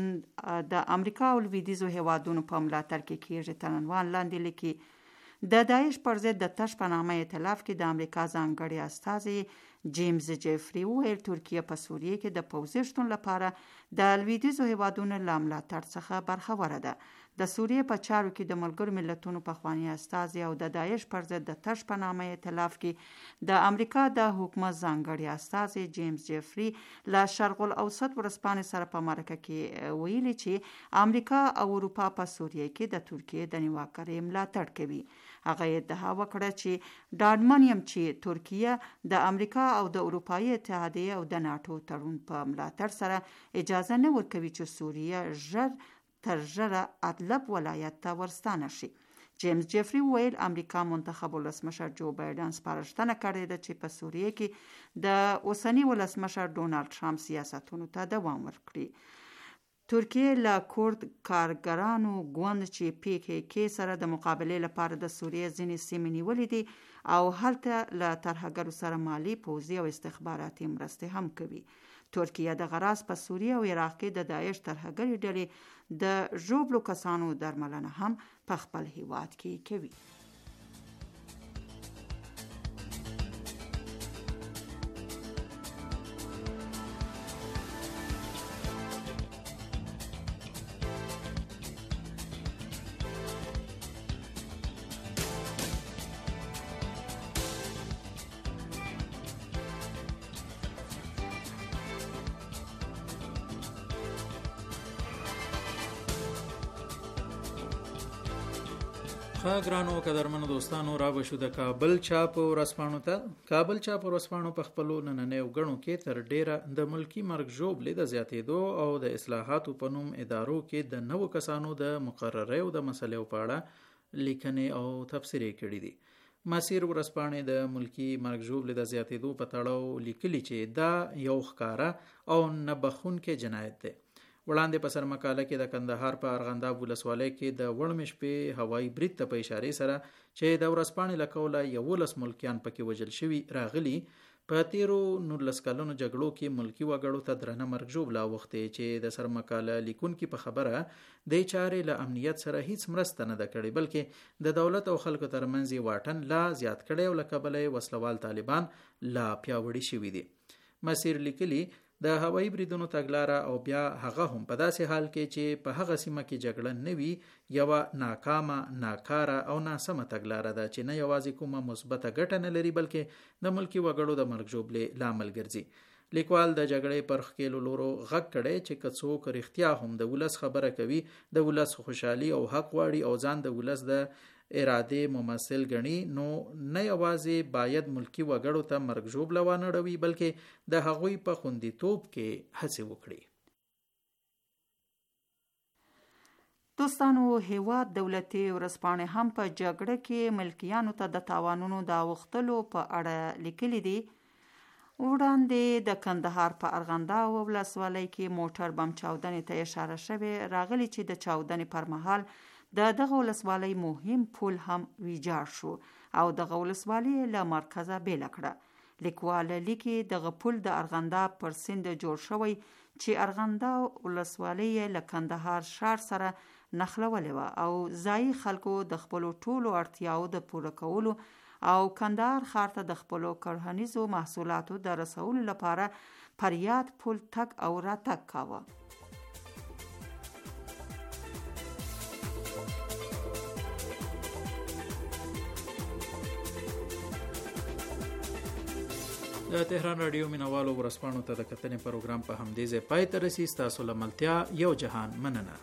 د امریکا او لویدیځو هیوادونو په ملاتړ کې کېږي تر عنوان لاندې لیکي د داعش پر ضد د تش په نامه ائتلاف کې د امریکا ځانګړي استازی جیمز جیفری وویل ترکیه په سوریه کې د پوځي شتون لپاره د لویدیځو هیوادونو له ملاتړ څخه برخوره ده. د سوریه په چارو کې د ملګرو ملتونو پخوانی استازی او د داعش پر ضد د تش په نامه ائتلاف کې د امریکا د حکومت ځانګړي استازی جیمز جیفری له شرق الاوسط ورځپاڼې سره په مرکه کې ویلي چې امریکا او اروپا په سوریه کې د ترکیې د نیواکرۍ ملاتړ کوي. هغه ادعا وکړه چې ډاډمن یم چې ترکیه د امریکا او د اروپایي اتحادیې او د ناتو تړون په ملاتړ سره اجازه نه ورکوي چې سوریه ژر تر ژره ادلب ولایت ته ورستانه شي. جیمز جیفری ویل امریکا منتخب ولسمشر جو بایدن سپارښتنه کړې ده چې په سوریه کې د اوسنی ولسمشر ډونالد ټرمپ سیاستونو ته دوام ورکړي. ترکیه له کورد کارګرانو ګوند چې PKK سره د مقابلې لپاره د سوریه ځینې سیمې نیولې دي او هلته له ترهګرو سره مالی، پوځي او استخباراتي مرستې هم کوي. ترکیه د غراس په سوریه او عراق کې د داعش ترهګرې ډلې د ژوبلو کسانو درملنه هم په خپل هیواد کې کوي. ګرانو قدرمنو دوستانو، را بشو د کابل چاپ ورځپاڼو ته. کابل چاپ ورځپاڼو په خپلو نننیو ګڼو کې تر ډیره د ملکی مرګ ژوبلې د زیاتېدو او د اصلاحاتو په نوم ادارو کې د نوو کسانو د مقررې او د مسلې په اړه لیکنې او تبصرې کړې دي. مسیر ورځپاڼې د ملکی مرګ ژوبلې د زیاتېدو په تړاو لیکلي چې دا یو ښکاره او نه بخښونکی جنایت دی. وړاندې په سر مقاله کې د کندهار په ارغنداب ولسوالۍ کې د وړمې شپې هوایي برید ته په اشارې سره چې د ورځپاڼې له قوله 11 ملکیان پکې وژل شوي راغلي. په تیرو 19 کلونو جګړو کې ملکی وګړو ته درنه مرګ ژوبله اوښتې چې د سر مقاله لیکونکي په خبره د چارې له امنیت سره هیڅ مرسته نه ده کړې، بلکې د دولت او خلکو ترمنځ واټن لا زیات کړی او له کبله وسلوال طالبان لا پیاوړي شوي دي. مسیر لیکلي د هوایي بریدونو تګلاره او بیا هغه هم په داسې حال کې چې په هغه سیمه کې جګړه نه وي یوه ناکامه، ناکاره او ناسمه تګلاره ده چې نه یوازې کومه مثبته ګټه نه لري بلکې د ملکي وګړو د مرګ ژوبلې لامل ګرځي. لیکوال د جګړې پر ښکېلو لورو غږ کړی چې که څوک رښتیا هم د ولس خبره کوي، د ولس خوشحالي او حق غواړي او ځان د ولس د ارادې ممثل ګڼي، نو نه یوازې باید ملکی وګړو ته مرګ ژوبله ونه ړوي، بلکې د هغوی په خوندیتوب کې هڅې وکړي. دوستانو، هیواد دولتي ورځپاڼې هم په جګړه کې ملکیانو ته د تاوانونو د اوښتلو په اړه لیکلي دي. وړاندې د کندهار په ارغنداو ولسوالۍ کې موټر بم چاودنې ته اشاره شوې، راغلي چې د چاودنې پر مهال د دغه ولسوالۍ مهم پل هم ویجاړ شو او دغه ولسوالۍ له مرکزه بیله کړه. لیکوال لیکي دغه پل د ارغنداب پر سیند جوړ شوی چې ارغنداو ولسوالۍ له کندهار ښار سره نښلولې وه او ځایي خلکو د خپلو ټولو اړتیاو د پوره کولو او کندهار ښار ته د خپلو کرهنیزو محصولاتو د رسولو لپاره پر یاد پل تګ او راتګ کاوه. د تهران رادیو مینوالو ورځپاڼو ته د کتنې پروګرام په همدې ځای پای ته رسي. ستاسو له ملتیا یو جهان مننه.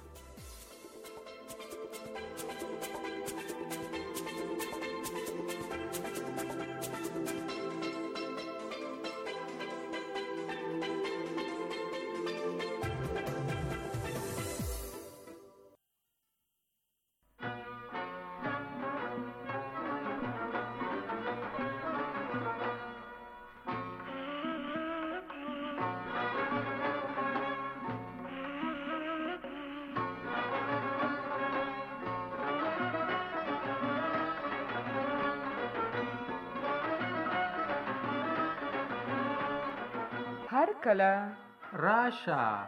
هر کله راشه.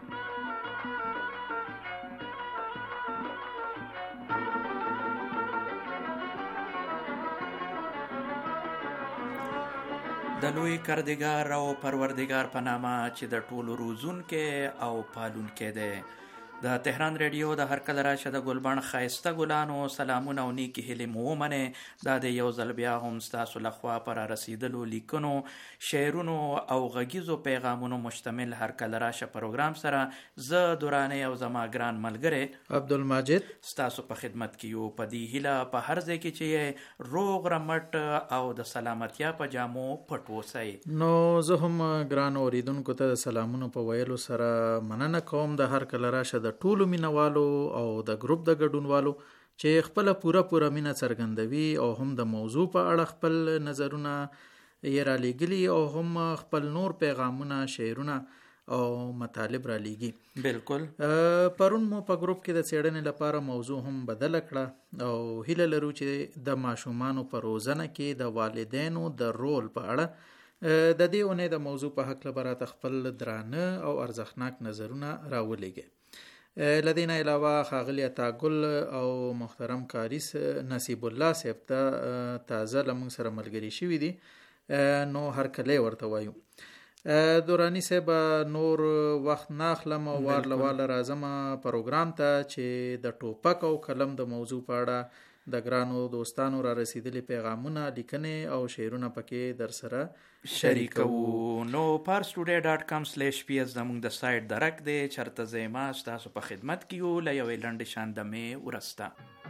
د لوی کردګار او پروردګار په نامه چې د ټولو روزونکې او پالونکې دی. د تهران رادیو د هر کله راشه د ګلبڼ ښایسته ګلانو سلامونه او نیکې هیلې مو ومنئ. دا د یو ځل بیا هم ستاسو لخوا پر رسیدلو لیکنو، شعرونو او غږیزو پیغامونو مشتمل هر کله راشه پروګرام سره زه دورانې او زما ګران ملګری عبدالماجد ستاسو په خدمت کې یو. په دې هیله په هر ځای کې چې روغ رمټ او د سلامتیا په جامو پټ اوسئ. نو زه هم ګران اوریدونکو ته د سلامونو په ویلو سره مننه کوم د هر کله راشه د ټولو مینوالو او د ګروپ د ګډونوالو چې خپل پوره مینه څرګندوي او هم د موضوع په اړه خپل نظرونه یې را لیږلي او هم خپل نور پیغامونه، شعرونه او مطالب را لیږي. بالکل. پرون مو په ګروپ کې د څېړنې لپاره موضوع هم بدله کړه او هیله لرو چې د ماشومانو په روزنه کې د والدینو د رول په اړه د دې اونۍ د موضوع په هکله به راته خپل درانه او ارزښتناک نظرونه راولېږي. لدینا علاوه ښاغلی عطاګل او محترم کاریس نصیب الله صاحب ته تازه له موږ سره ملګري شوي دي، نو هر کله ورته وایو. دورانی صاحب نور وخت ناخلم او وار لواله راځم پروګرام ته چې د ټوپک او قلم د موضوع په اړه د ګرانو دوستانو را رسیدلي پیغامونه، لیکنې او شعرونه پکې در سره شریکو. نو parstoday.com/ps زموږ د سایت درک دی، چرته زیما ستاسو په خدمت کې یو له یوې لنډې شاندمې ورسته.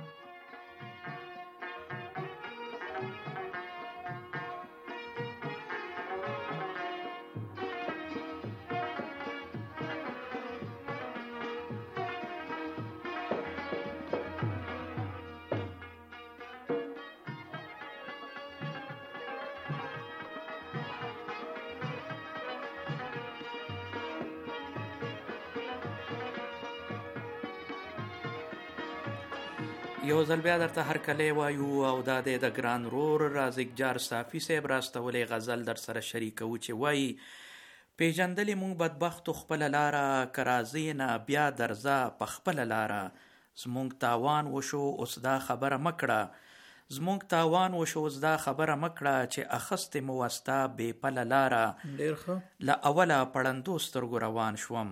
یو ځل بیا درته هر کله وایو او دا د ګران رور رازق جار صافی صاحب راستولې غزل در سره شریکو چې وایي: پیژندلې مونږ بدبختو خپل لاره، کرازی نه بیا درځه په خپل لاره، زمونږ تاوان وشو اوس دا خبره مکړه، زمونږ تاوان وشو دا خبره مکړه چې اخستې مو وستا بې پله لاره ډېر ښه له اوله پړندو سترګو روان شوم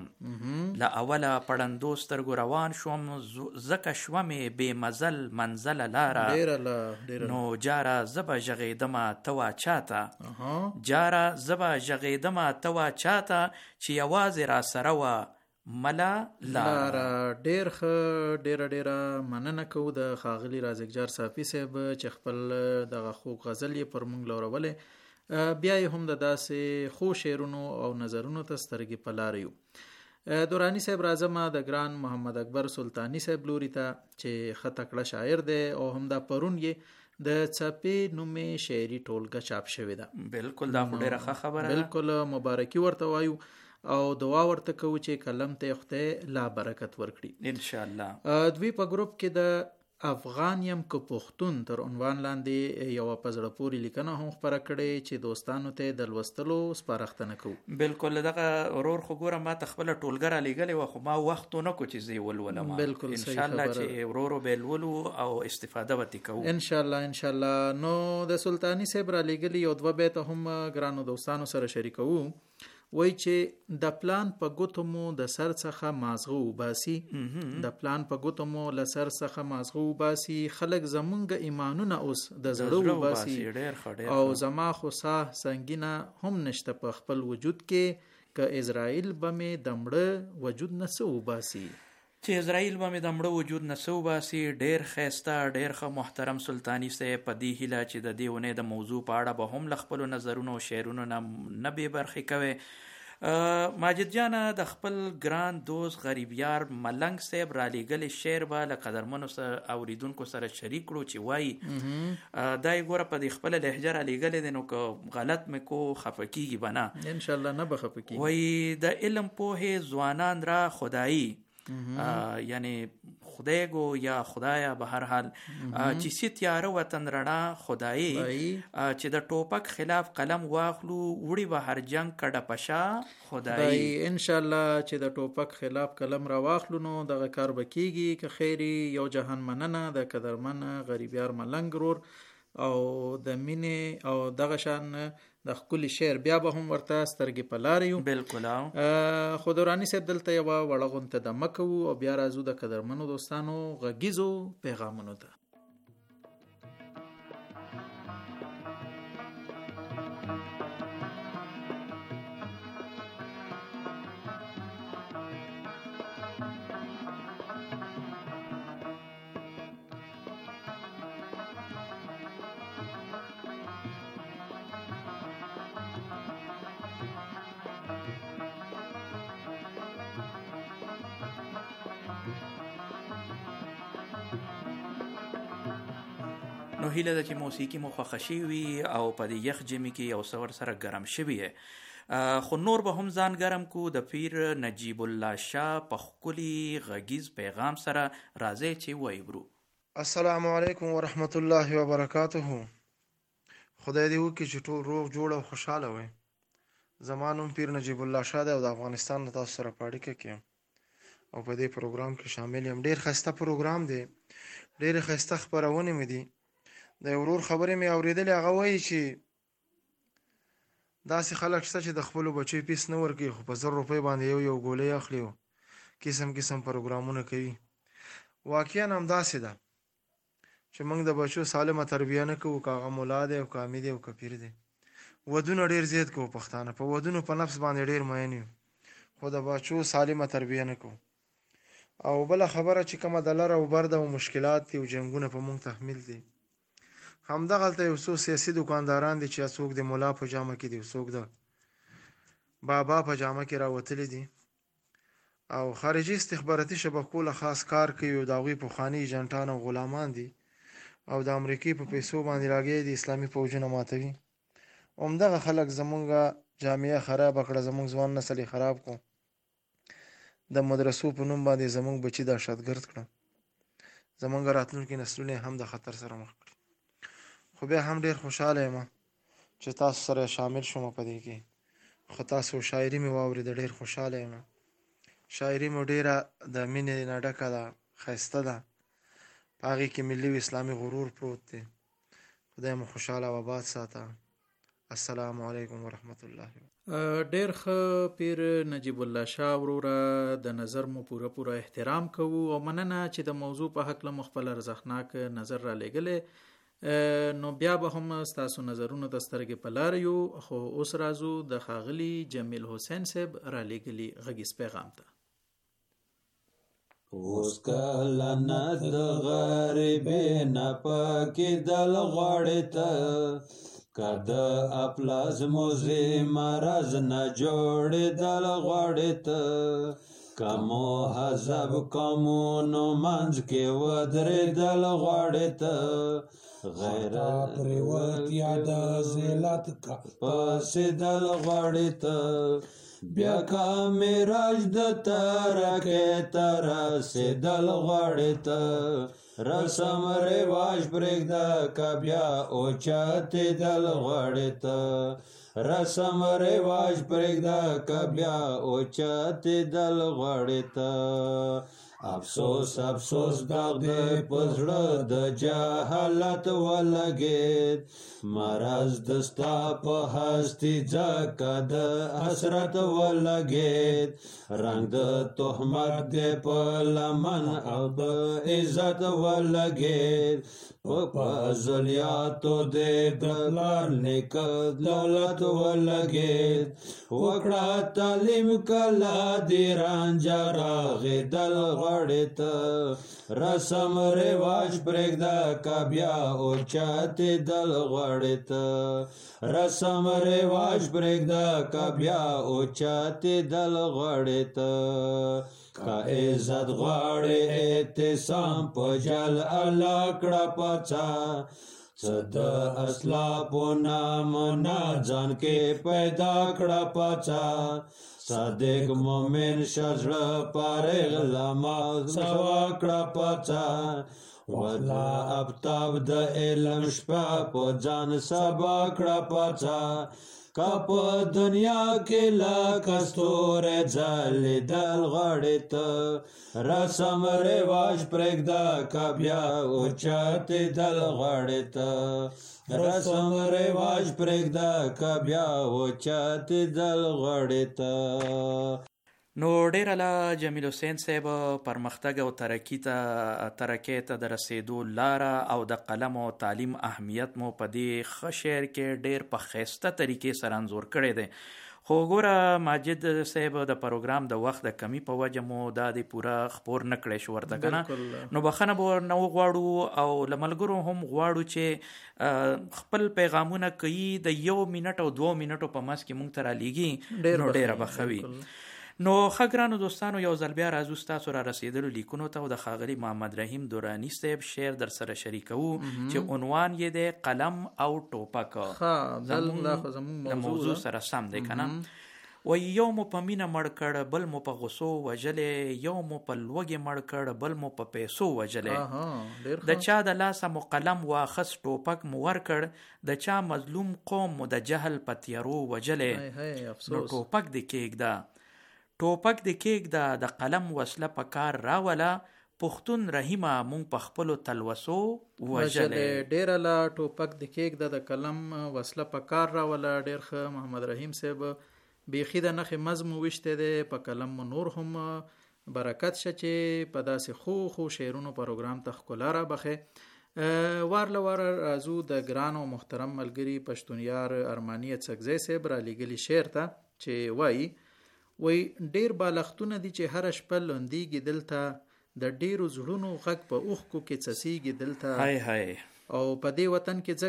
ځکه شومې بې مزل منزله لاره نو جاره زبه ژغېدمه ته وا چاته چې یوازې را سره وه ملا لاره. ډېر ښه، ډېره مننه کوو د ښاغلي رازقجار صافي صاحب چې خپل دغه خوږ غزل یې پر موږ لورولی، بیا یې هم د داسې خو شعرونو او نظرونو ته سترګې په لاره یو. دوراني صاحب راځمه د ګران محمد اکبر سلطاني صاحب لوري ته چې ښه تکړه شاعر دی او هم دا پرون یې د څپې نومې شعري ټولګه چاپ شوې ده. بالکل دا خو ډېره ښه خبره ده. بالکل مبارکي ورته وایو او دعا ورته کوو چې کلم ته خدای لا برکت ورکړي انشاءالله. دوی په ګروپ کې د افغان یم که پښتون تر عنوان لاندې یوه په زړه پورې لیکنه هم خپره کړې چې دوستانو ته د لوستلو سپارښتنه کوو. بالکل دغه ورور خو ګوره ما ته خپله ټولګه رالیږلې وه خو ما وخت ونه کړو چې زه یې ولولم. بالکل انشاءالله چې ورورو به یې لولو او استفاده به ترې کوو انشاءالله. نو د سلطاني صاحب رالیږلي یو دوه بیته هم ګرانو دوستانو سره شریکوو. وای چې د پلان په ګوتو مو د سر څخه مازغه وباسي، د پلان په ګوتو مو له سر څخه مازغه وباسي، خلک زمونږ ایمانونه اوس د زړه وباسي او زما خو ساه سنگینه هم نشته په خپل وجود کې که اسرائیل به مې د مړه وجود نه څه وباسي. چې اسرائیل به مې د مړه وجود نه څه وباسي. ډېر ښایسته، ډېر ښه محترم سلطاني صاحب په دې هیله چې د دې اونۍ د موضوع په اړه به هم له خپلو نظرونو او شعرونو نه بې برخې کوئ. ماجد جانه د خپل ګران دوست غریبیار ملنګ صاحب را لیږلې شعر به له قدرمنو اوریدونکو سره شریک کړو چې وایي دا یې ګوره په دې خپله لهجه را لیږلې دی نو که غلط مې کو خفه کېږي به نه انشاءالله نه به خفه کېږي. وایي د علم پوهې ځوانان را خدایی یعنی خدای گو یا خدایا به هر حال چې سی تیاره وطن رڼا خدایی چې د ټوپک خلاف قلم واخلو وړي به هر جنگ کډه پشا خدایی. انشاءالله چې د ټوپک خلاف قلم را واخلو نو دغه کار به کیږي که خیری. یو جهان مننه د قدرمن غریبیار ملنګ رور او د مینې او دغه شان د ښکلي شعر بیا به هم ورته سترګې په لاره یو. بالکل. خو دوراني صاحب دلته یوه وړه غونته دمه کوو او بیا راځو د قدرمنو دوستانو غږیزو پیغامونو ته. نو هیله ده چې موسیقي مو خوښه شوي او په دې یخ ژمي کې یو څه ورسره ګرم شوي خو نور به هم ځان ګرم کو د پیر نجیب الله شاه په ښکلي غږیز پیغام سره راځئ چې وایو. السلام علیکم ورحمت الله وبرکاته. خدای دې وکړي چې ټول روغ جوړ او خوشحاله وي. زما نوم پیر نجیب الله شاه دی او د افغانستان له تاسو سره په اړیکه کې او په دې پروګرام کې شامل یم. ډېر ښایسته پروګرام دی، ډېرې ښایسته خپرونې مې دي. د یو ورور خبرې مې اورېدلې، هغه وایي چې داسې خلک شته چې د خپلو بچیو پیس نه ورکوي خو په 1000 روپۍ باندې یو ګولۍ اخلي او قسم قسم پروګرامونه کوي. واقعا همداسې ده چې موږ د بچو سالمه تربیه نه کوو، که هغه ملا دی او که امي دی او که پیر دی. ودونه ډېر زیات کوو پښتانه، په ودونو په نفس باندې ډېر مین یو خو د بچو سالمه تربیه نه کوو. او بله خبره چې کومه د لر او بر او مشکلات دي او جنګونه په موږ تحمیل دي، همدغلته یو څو سیاسي دکانداران دي چې څوک د ملا په جامه کې دي، څوک د بابا په جامه کې راوتلي دي او خارجي استخباراتي شبکو له خاص کار کوي او د هغوی پخواني ایجنټان او غلامان دي او د امریکې په پیسو باندې لګیا دي اسلامي فوجونه ماتوي. همدغه خلک زمونږ جامعه خرابه کړه، زمونږ ځوان نسل یې خراب کړو، د مدرسو په نوم باندې زمونږ بچي دهشتګرد کړه، زمونږ راتلونکي نسلونه هم د خطر سره مخ کړي. خو بیا هم ډېر خوشحاله یم چې تاسو سره شامل شوم په دې کې. خو تاسو شاعري مې واورېده، ډېر خوشحاله یم. شاعري مو ډېره د مینې نه ډکه ده، ښایسته ده، په هغې کې ملي او اسلامي غرور پروت دی. خدای مو خوشحاله او آباد ساته. السلام علیکم ورحمت الله. ډیر ښه پیر نجیب الله شاه وروره، د نظر مو پوره احترام کوو او مننه چې د موضوع په هکله مو خپل ارزښتناک نظر را لېږلی. نو بیا به هم ستاسو نظرونو ته سترګې په لار یو، خو اوس راځو د ښاغلي جمیل حسین صاحب را لېږلي غږیز پیغام ته. اوس کله نه د غریبې نه پاکېدل غواړې ته، که د اپلازموزي مرض نه جوړېدل غواړې ته، که مهذب قومونو منځ کې ودرېدل غواړې ته، غیرت پرېوت یا د ذلت پسېدل غواړې ته، بیا که معراج د ترکې ته رسېدل غواړې ته، رسم رواج پرېږده که بیا اوچتېدل غواړې ته، رسم رواج پرېږده که بیا اوچتېدل غواړې ته. افسوس افسوس داغ دې په زړه د جهالت ولګېد، مرض د ستا په هستي ځکه د حسرت ولګېد، رنګ د تهمت دې په لمن او د عزت ولګېد، په فضلیاتو دې د پلار نیکه دولت ولګېد، وکړه تعلیم کله دې رانجه راغېدل غواړې ته، رسم رواج پرېږده که بیا اوچتېدل غواړې ته، رسم رواج پرېږده که بیا اوچتېدل غواړې ته، که عزت غواړې اعتصام په جل الله کړه پاڅه، څه د اسلافو نامونه ځان کې پیدا کړه پاڅه، صادق مومن شه زړه فارغ له مغزوه کړه پاڅه، ولا آفتاب د علم شپه په ځان سبا کړه پاڅه، که په دنیا کې لکه ستوری ځلېدل غواړې ته، رسم رواج پرېږده که بیا اوچتېدل غواړې ته، رسم رواج پرېږده که بیا اوچتېدل غواړې ته. نو ډیره له جمیل حسین صاحب پرمختګ او ترقۍ ته د رسیدو لاره او د قلم او تعلیم اهمیت مو په دې ښه شعر کې ډیر په ښایسته طریقې سره انځور کړی دی. خو ګوره ماجد صاحب د پروګرام د وخت د کمی په وجه مو دا د پوره خپور نه کړی شو ورته کنه، نو بخښنه به ورنه وغواړو او له ملګرو هم غواړو چې خپل پیغامونه کوي د 1 منټ او 2 منټو په منځ کې مونږ ته رالیږي، نو ډیره بخوي. نو ښه ګرانو دوستانو، یو ځل بیا راځو ستاسو را رسېدلو لیکونو ته او د ښاغلي محمد رحیم دراني صاحب شعر در سره شریکوو چې عنوان یې دی قلم او ټوپک. د موضوع سره سم دی که نه؟ وایي یو مو په مینه مړ کړ، بل مو په غصو وژلی، یو مو په لوږې مړ کړ، بل مو په پیسو وژلی، د چا د لاسه مو قلم واخست ټوپک مو ورکړ، د چا مظلوم قوم مو د جهل په تیارو وژلی، نو ټوپک دې کېږده، ټوپک دې کېږده، د قلم وسله په کار راوله، پښتون رحیمه مونږ په خپلو تلوسو وژلی. ډیره له ټوپک دې کېږده، د قلم وسله په کار راوله. ډیر ښه محمد رحیم صاحب، بیخي د نښې مزم وویشتی دی، په قلم مو نور هم برکت شه چې په داسې خو شعرونو پروګرام ته ښکلا رابخې. وار له واره راځو د ګران او محترم ملګري پښتونیار ارماني اڅکزی صاحب را لیږلي شعر ته چې وایي ډیر بالښتونه دي چې هره شپه لوندېږي دلته، د ډیرو زړونو غږ په اوښکو کې څڅېږي دلته، او په دې وطن کې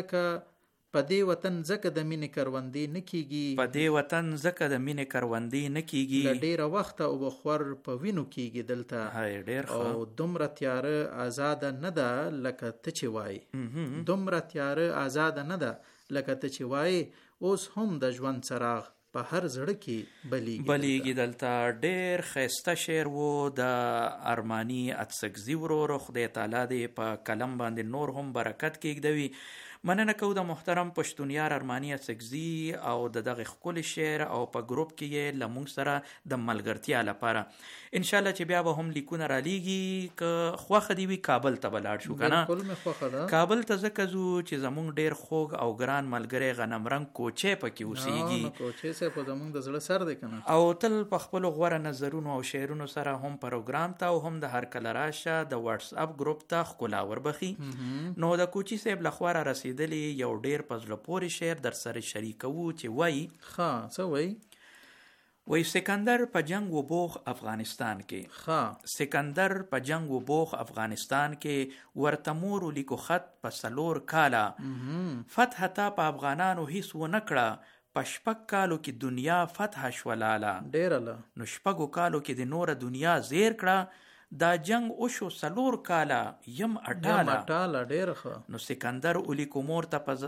ځکه د مینې کروندې نه کېږي، په دې وطن ځکه د مینې کروندې نه کېږي، له ډیره وخته اوبه خور په وینو کېږي دلته، او دومره تیاره آزاده نه ده لکه ته چې وایې، دومره تیاره آزاده نه ده لکه ته چې وایې، اوس هم د ژوند څراغ په هر زړه کې بلیږي دلته. ډیر ښایسته شعر و د ارماني اڅکزي ورورو، خدای تعالی دې په قلم باندې نور هم برکت کېږدوي. مننه کوو د محترم پښتونیار ارماني اڅکزي او د دغه ښکلي شعر او په ګروپ کې یې له موږ سره د ملګرتیا لپاره انشاءالله چې بیا به هم لیکونه رالیږي که خوښه دې وي کابل ته به لاړ شو که نه؟ بالکل مې خوښه ده. کابل ته ځکه ځو چې زموږ ډېر خوږ او ګران ملګری غنم رنګ کوچی پکې اوسیږي. کوچی صاحب خو زموږ د زړه سر دی که نه؟ او تل په خپلو غوره نظرونو او شعرونو سره هم پروګرام ته او هم د هر کله راشه د واتس اپ ګروپ ته ښکلا وربخي. نو د کوچي صاحب لخوا را رسیدلی یو ډیر په زړه پورې شعر در سره شریکوو چې وایي څه وایي؟ وایي سکندر په جنگ و بوخ افغانستان کې سکندر په جنگ و بوخ افغانستان کې ورته مور لیکو خط په 4 کاله فتح تا په افغانانو هیڅ ونه کړه په 6 کالو کې دنیا فتح شولاله ډیره نو 6 کالو کې د نور دنیا زیر کړه دا جنگ اوشو 4 کاله یم اټاله ډیر ښه. نو سکندر اولیکو مور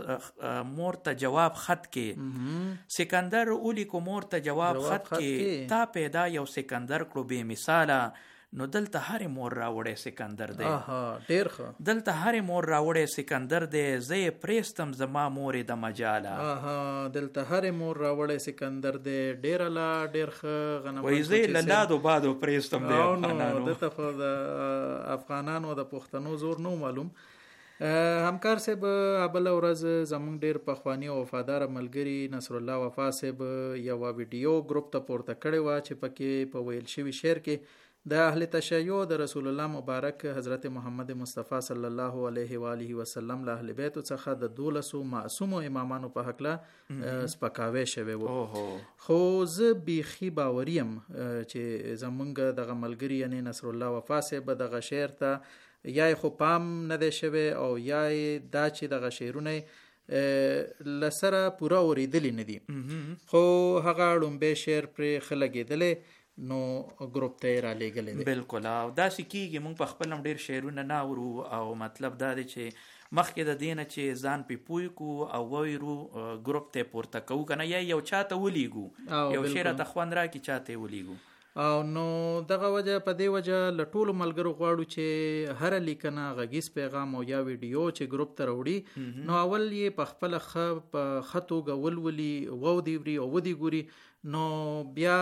ته جواب خط کې سکندر اولیکو مور ته جواب خط کې تا پیدا یو سکندر کړو بے مثاله نو دلته هر مور راوړې سکندر دی. ډیر ښه. دلته هر مور راوړې سکندر دی زه پریستم زما مورې د مجاله دلته هر مور راوړې سکندر دی ډیر لا ډیر ښه. غنم وای زه لادو بادو پریستم دی افغانانو دته خو د افغانانو د پښتنو زور نو معلوم. همکار صاحب ابل ورځ زمونږ ډیر پخوانی او وفادار ملګری نصر الله وفا صاحب یو ویډیو ګروپ ته پورته کړی و چې پکې په ویل شوی شعر کې د اهل تشیع د رسول الله مبارک حضرت محمد مصطفی صلی الله علیه و آله وسلم له اهل بیت څخه د 12 معصوم امامانو په حق له سپکاوي شوی و. خو زه بیخي باوریم چې زمونږ دغه ملګری یعنی نصر الله وفا صاحب دغه شعر ته یا خو پام نه دی شوی او یا دا چې دغه شعرونه لسره پوره اوریدلی نه دي خو هغه لومبه شعر پر خلګیدلې نو ګروپ ته را لېږلی دی. بالکل او داسې کېږي موږ په خپل هم ډېر شعرونه نه اورو او مطلب دا دی چې مخکې د دې نه چې ځان پې پوه کړو او وویرو ګروپ ته پورته کوو که نه یا یو چا ته ولیږو یو شعر ته خوند راکړي چا ته یې ولیږو او نو دغه وجه په دې وجه له ټولو ملګرو غواړو چې هره لیکنه غږیز پیغام او یا ویډیو چې ګروپ ته راوړي نو اول یې په خپله په ښه توګه ولولي ودې وري او ودې ګوري نو بیا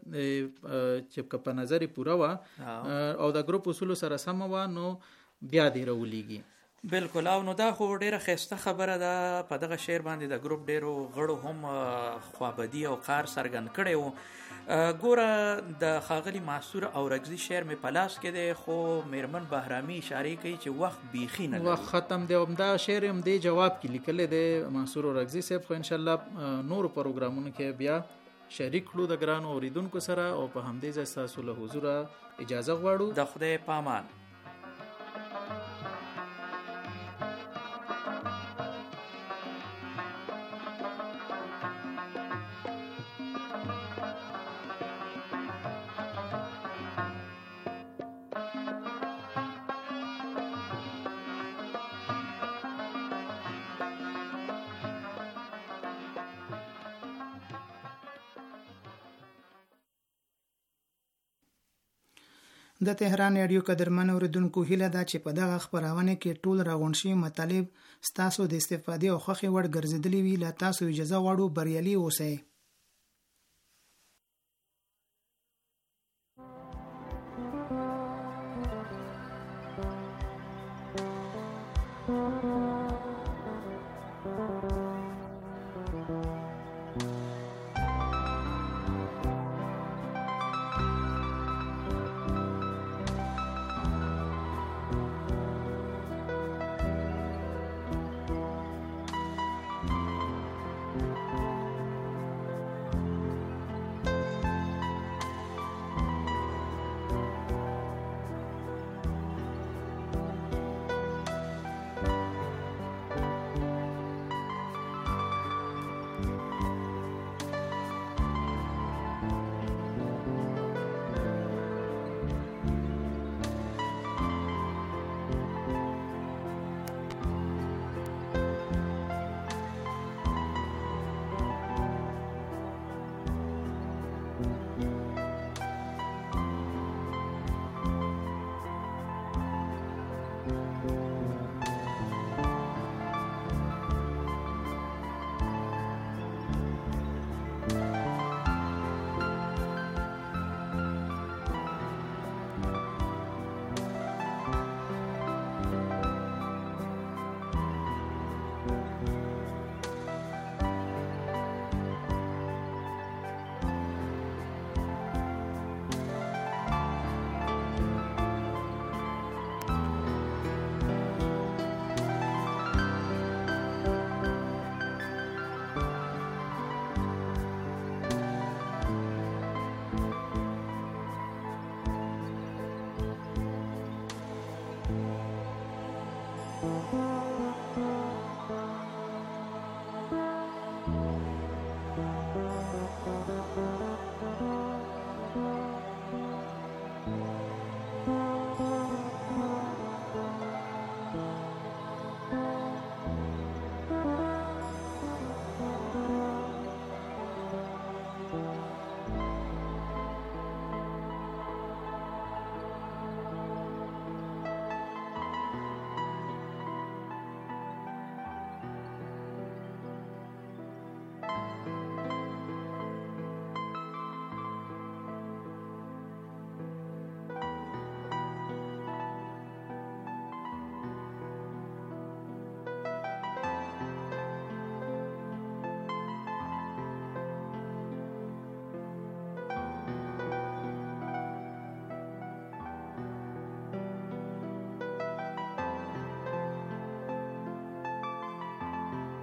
چې که په نظر یې پوره وه او د ګروپ اصولو سره سمه وه نو بیا دې راولیږي. بالکل او نو دا خو ډیره ښایسته خبره ده. په دغه شعر باندې د ګروپ ډیرو غړو هم خوابدي او قهر څرګند کړی و. ګوره د ښاغلي معصور اورکزي شعر مې په لاس کې دی خو میرمن بهرامي اشارې کوي چې وخت بیخي نه لري. وخت ختم دی. همدا شعر هم دې جواب کې لیکلی دی معصور اورکزي صاحب. خو انشاءالله نورو پروګرامونو کې بیا شریک کړو د ګرانو اوریدونکو سره او په همدې ځای ستاسو له حضوره اجازه غواړو. د خدای پامان. د تهران رادیو قدرمن اوریدونکو هیله ده چې په دغه خبرونه کې ټول راغونډ شوي مطالب ستاسو د استفادې او خوښې وړ ګرځېدلي وي. له تاسو اجازه غواړو بریالي اوسئ.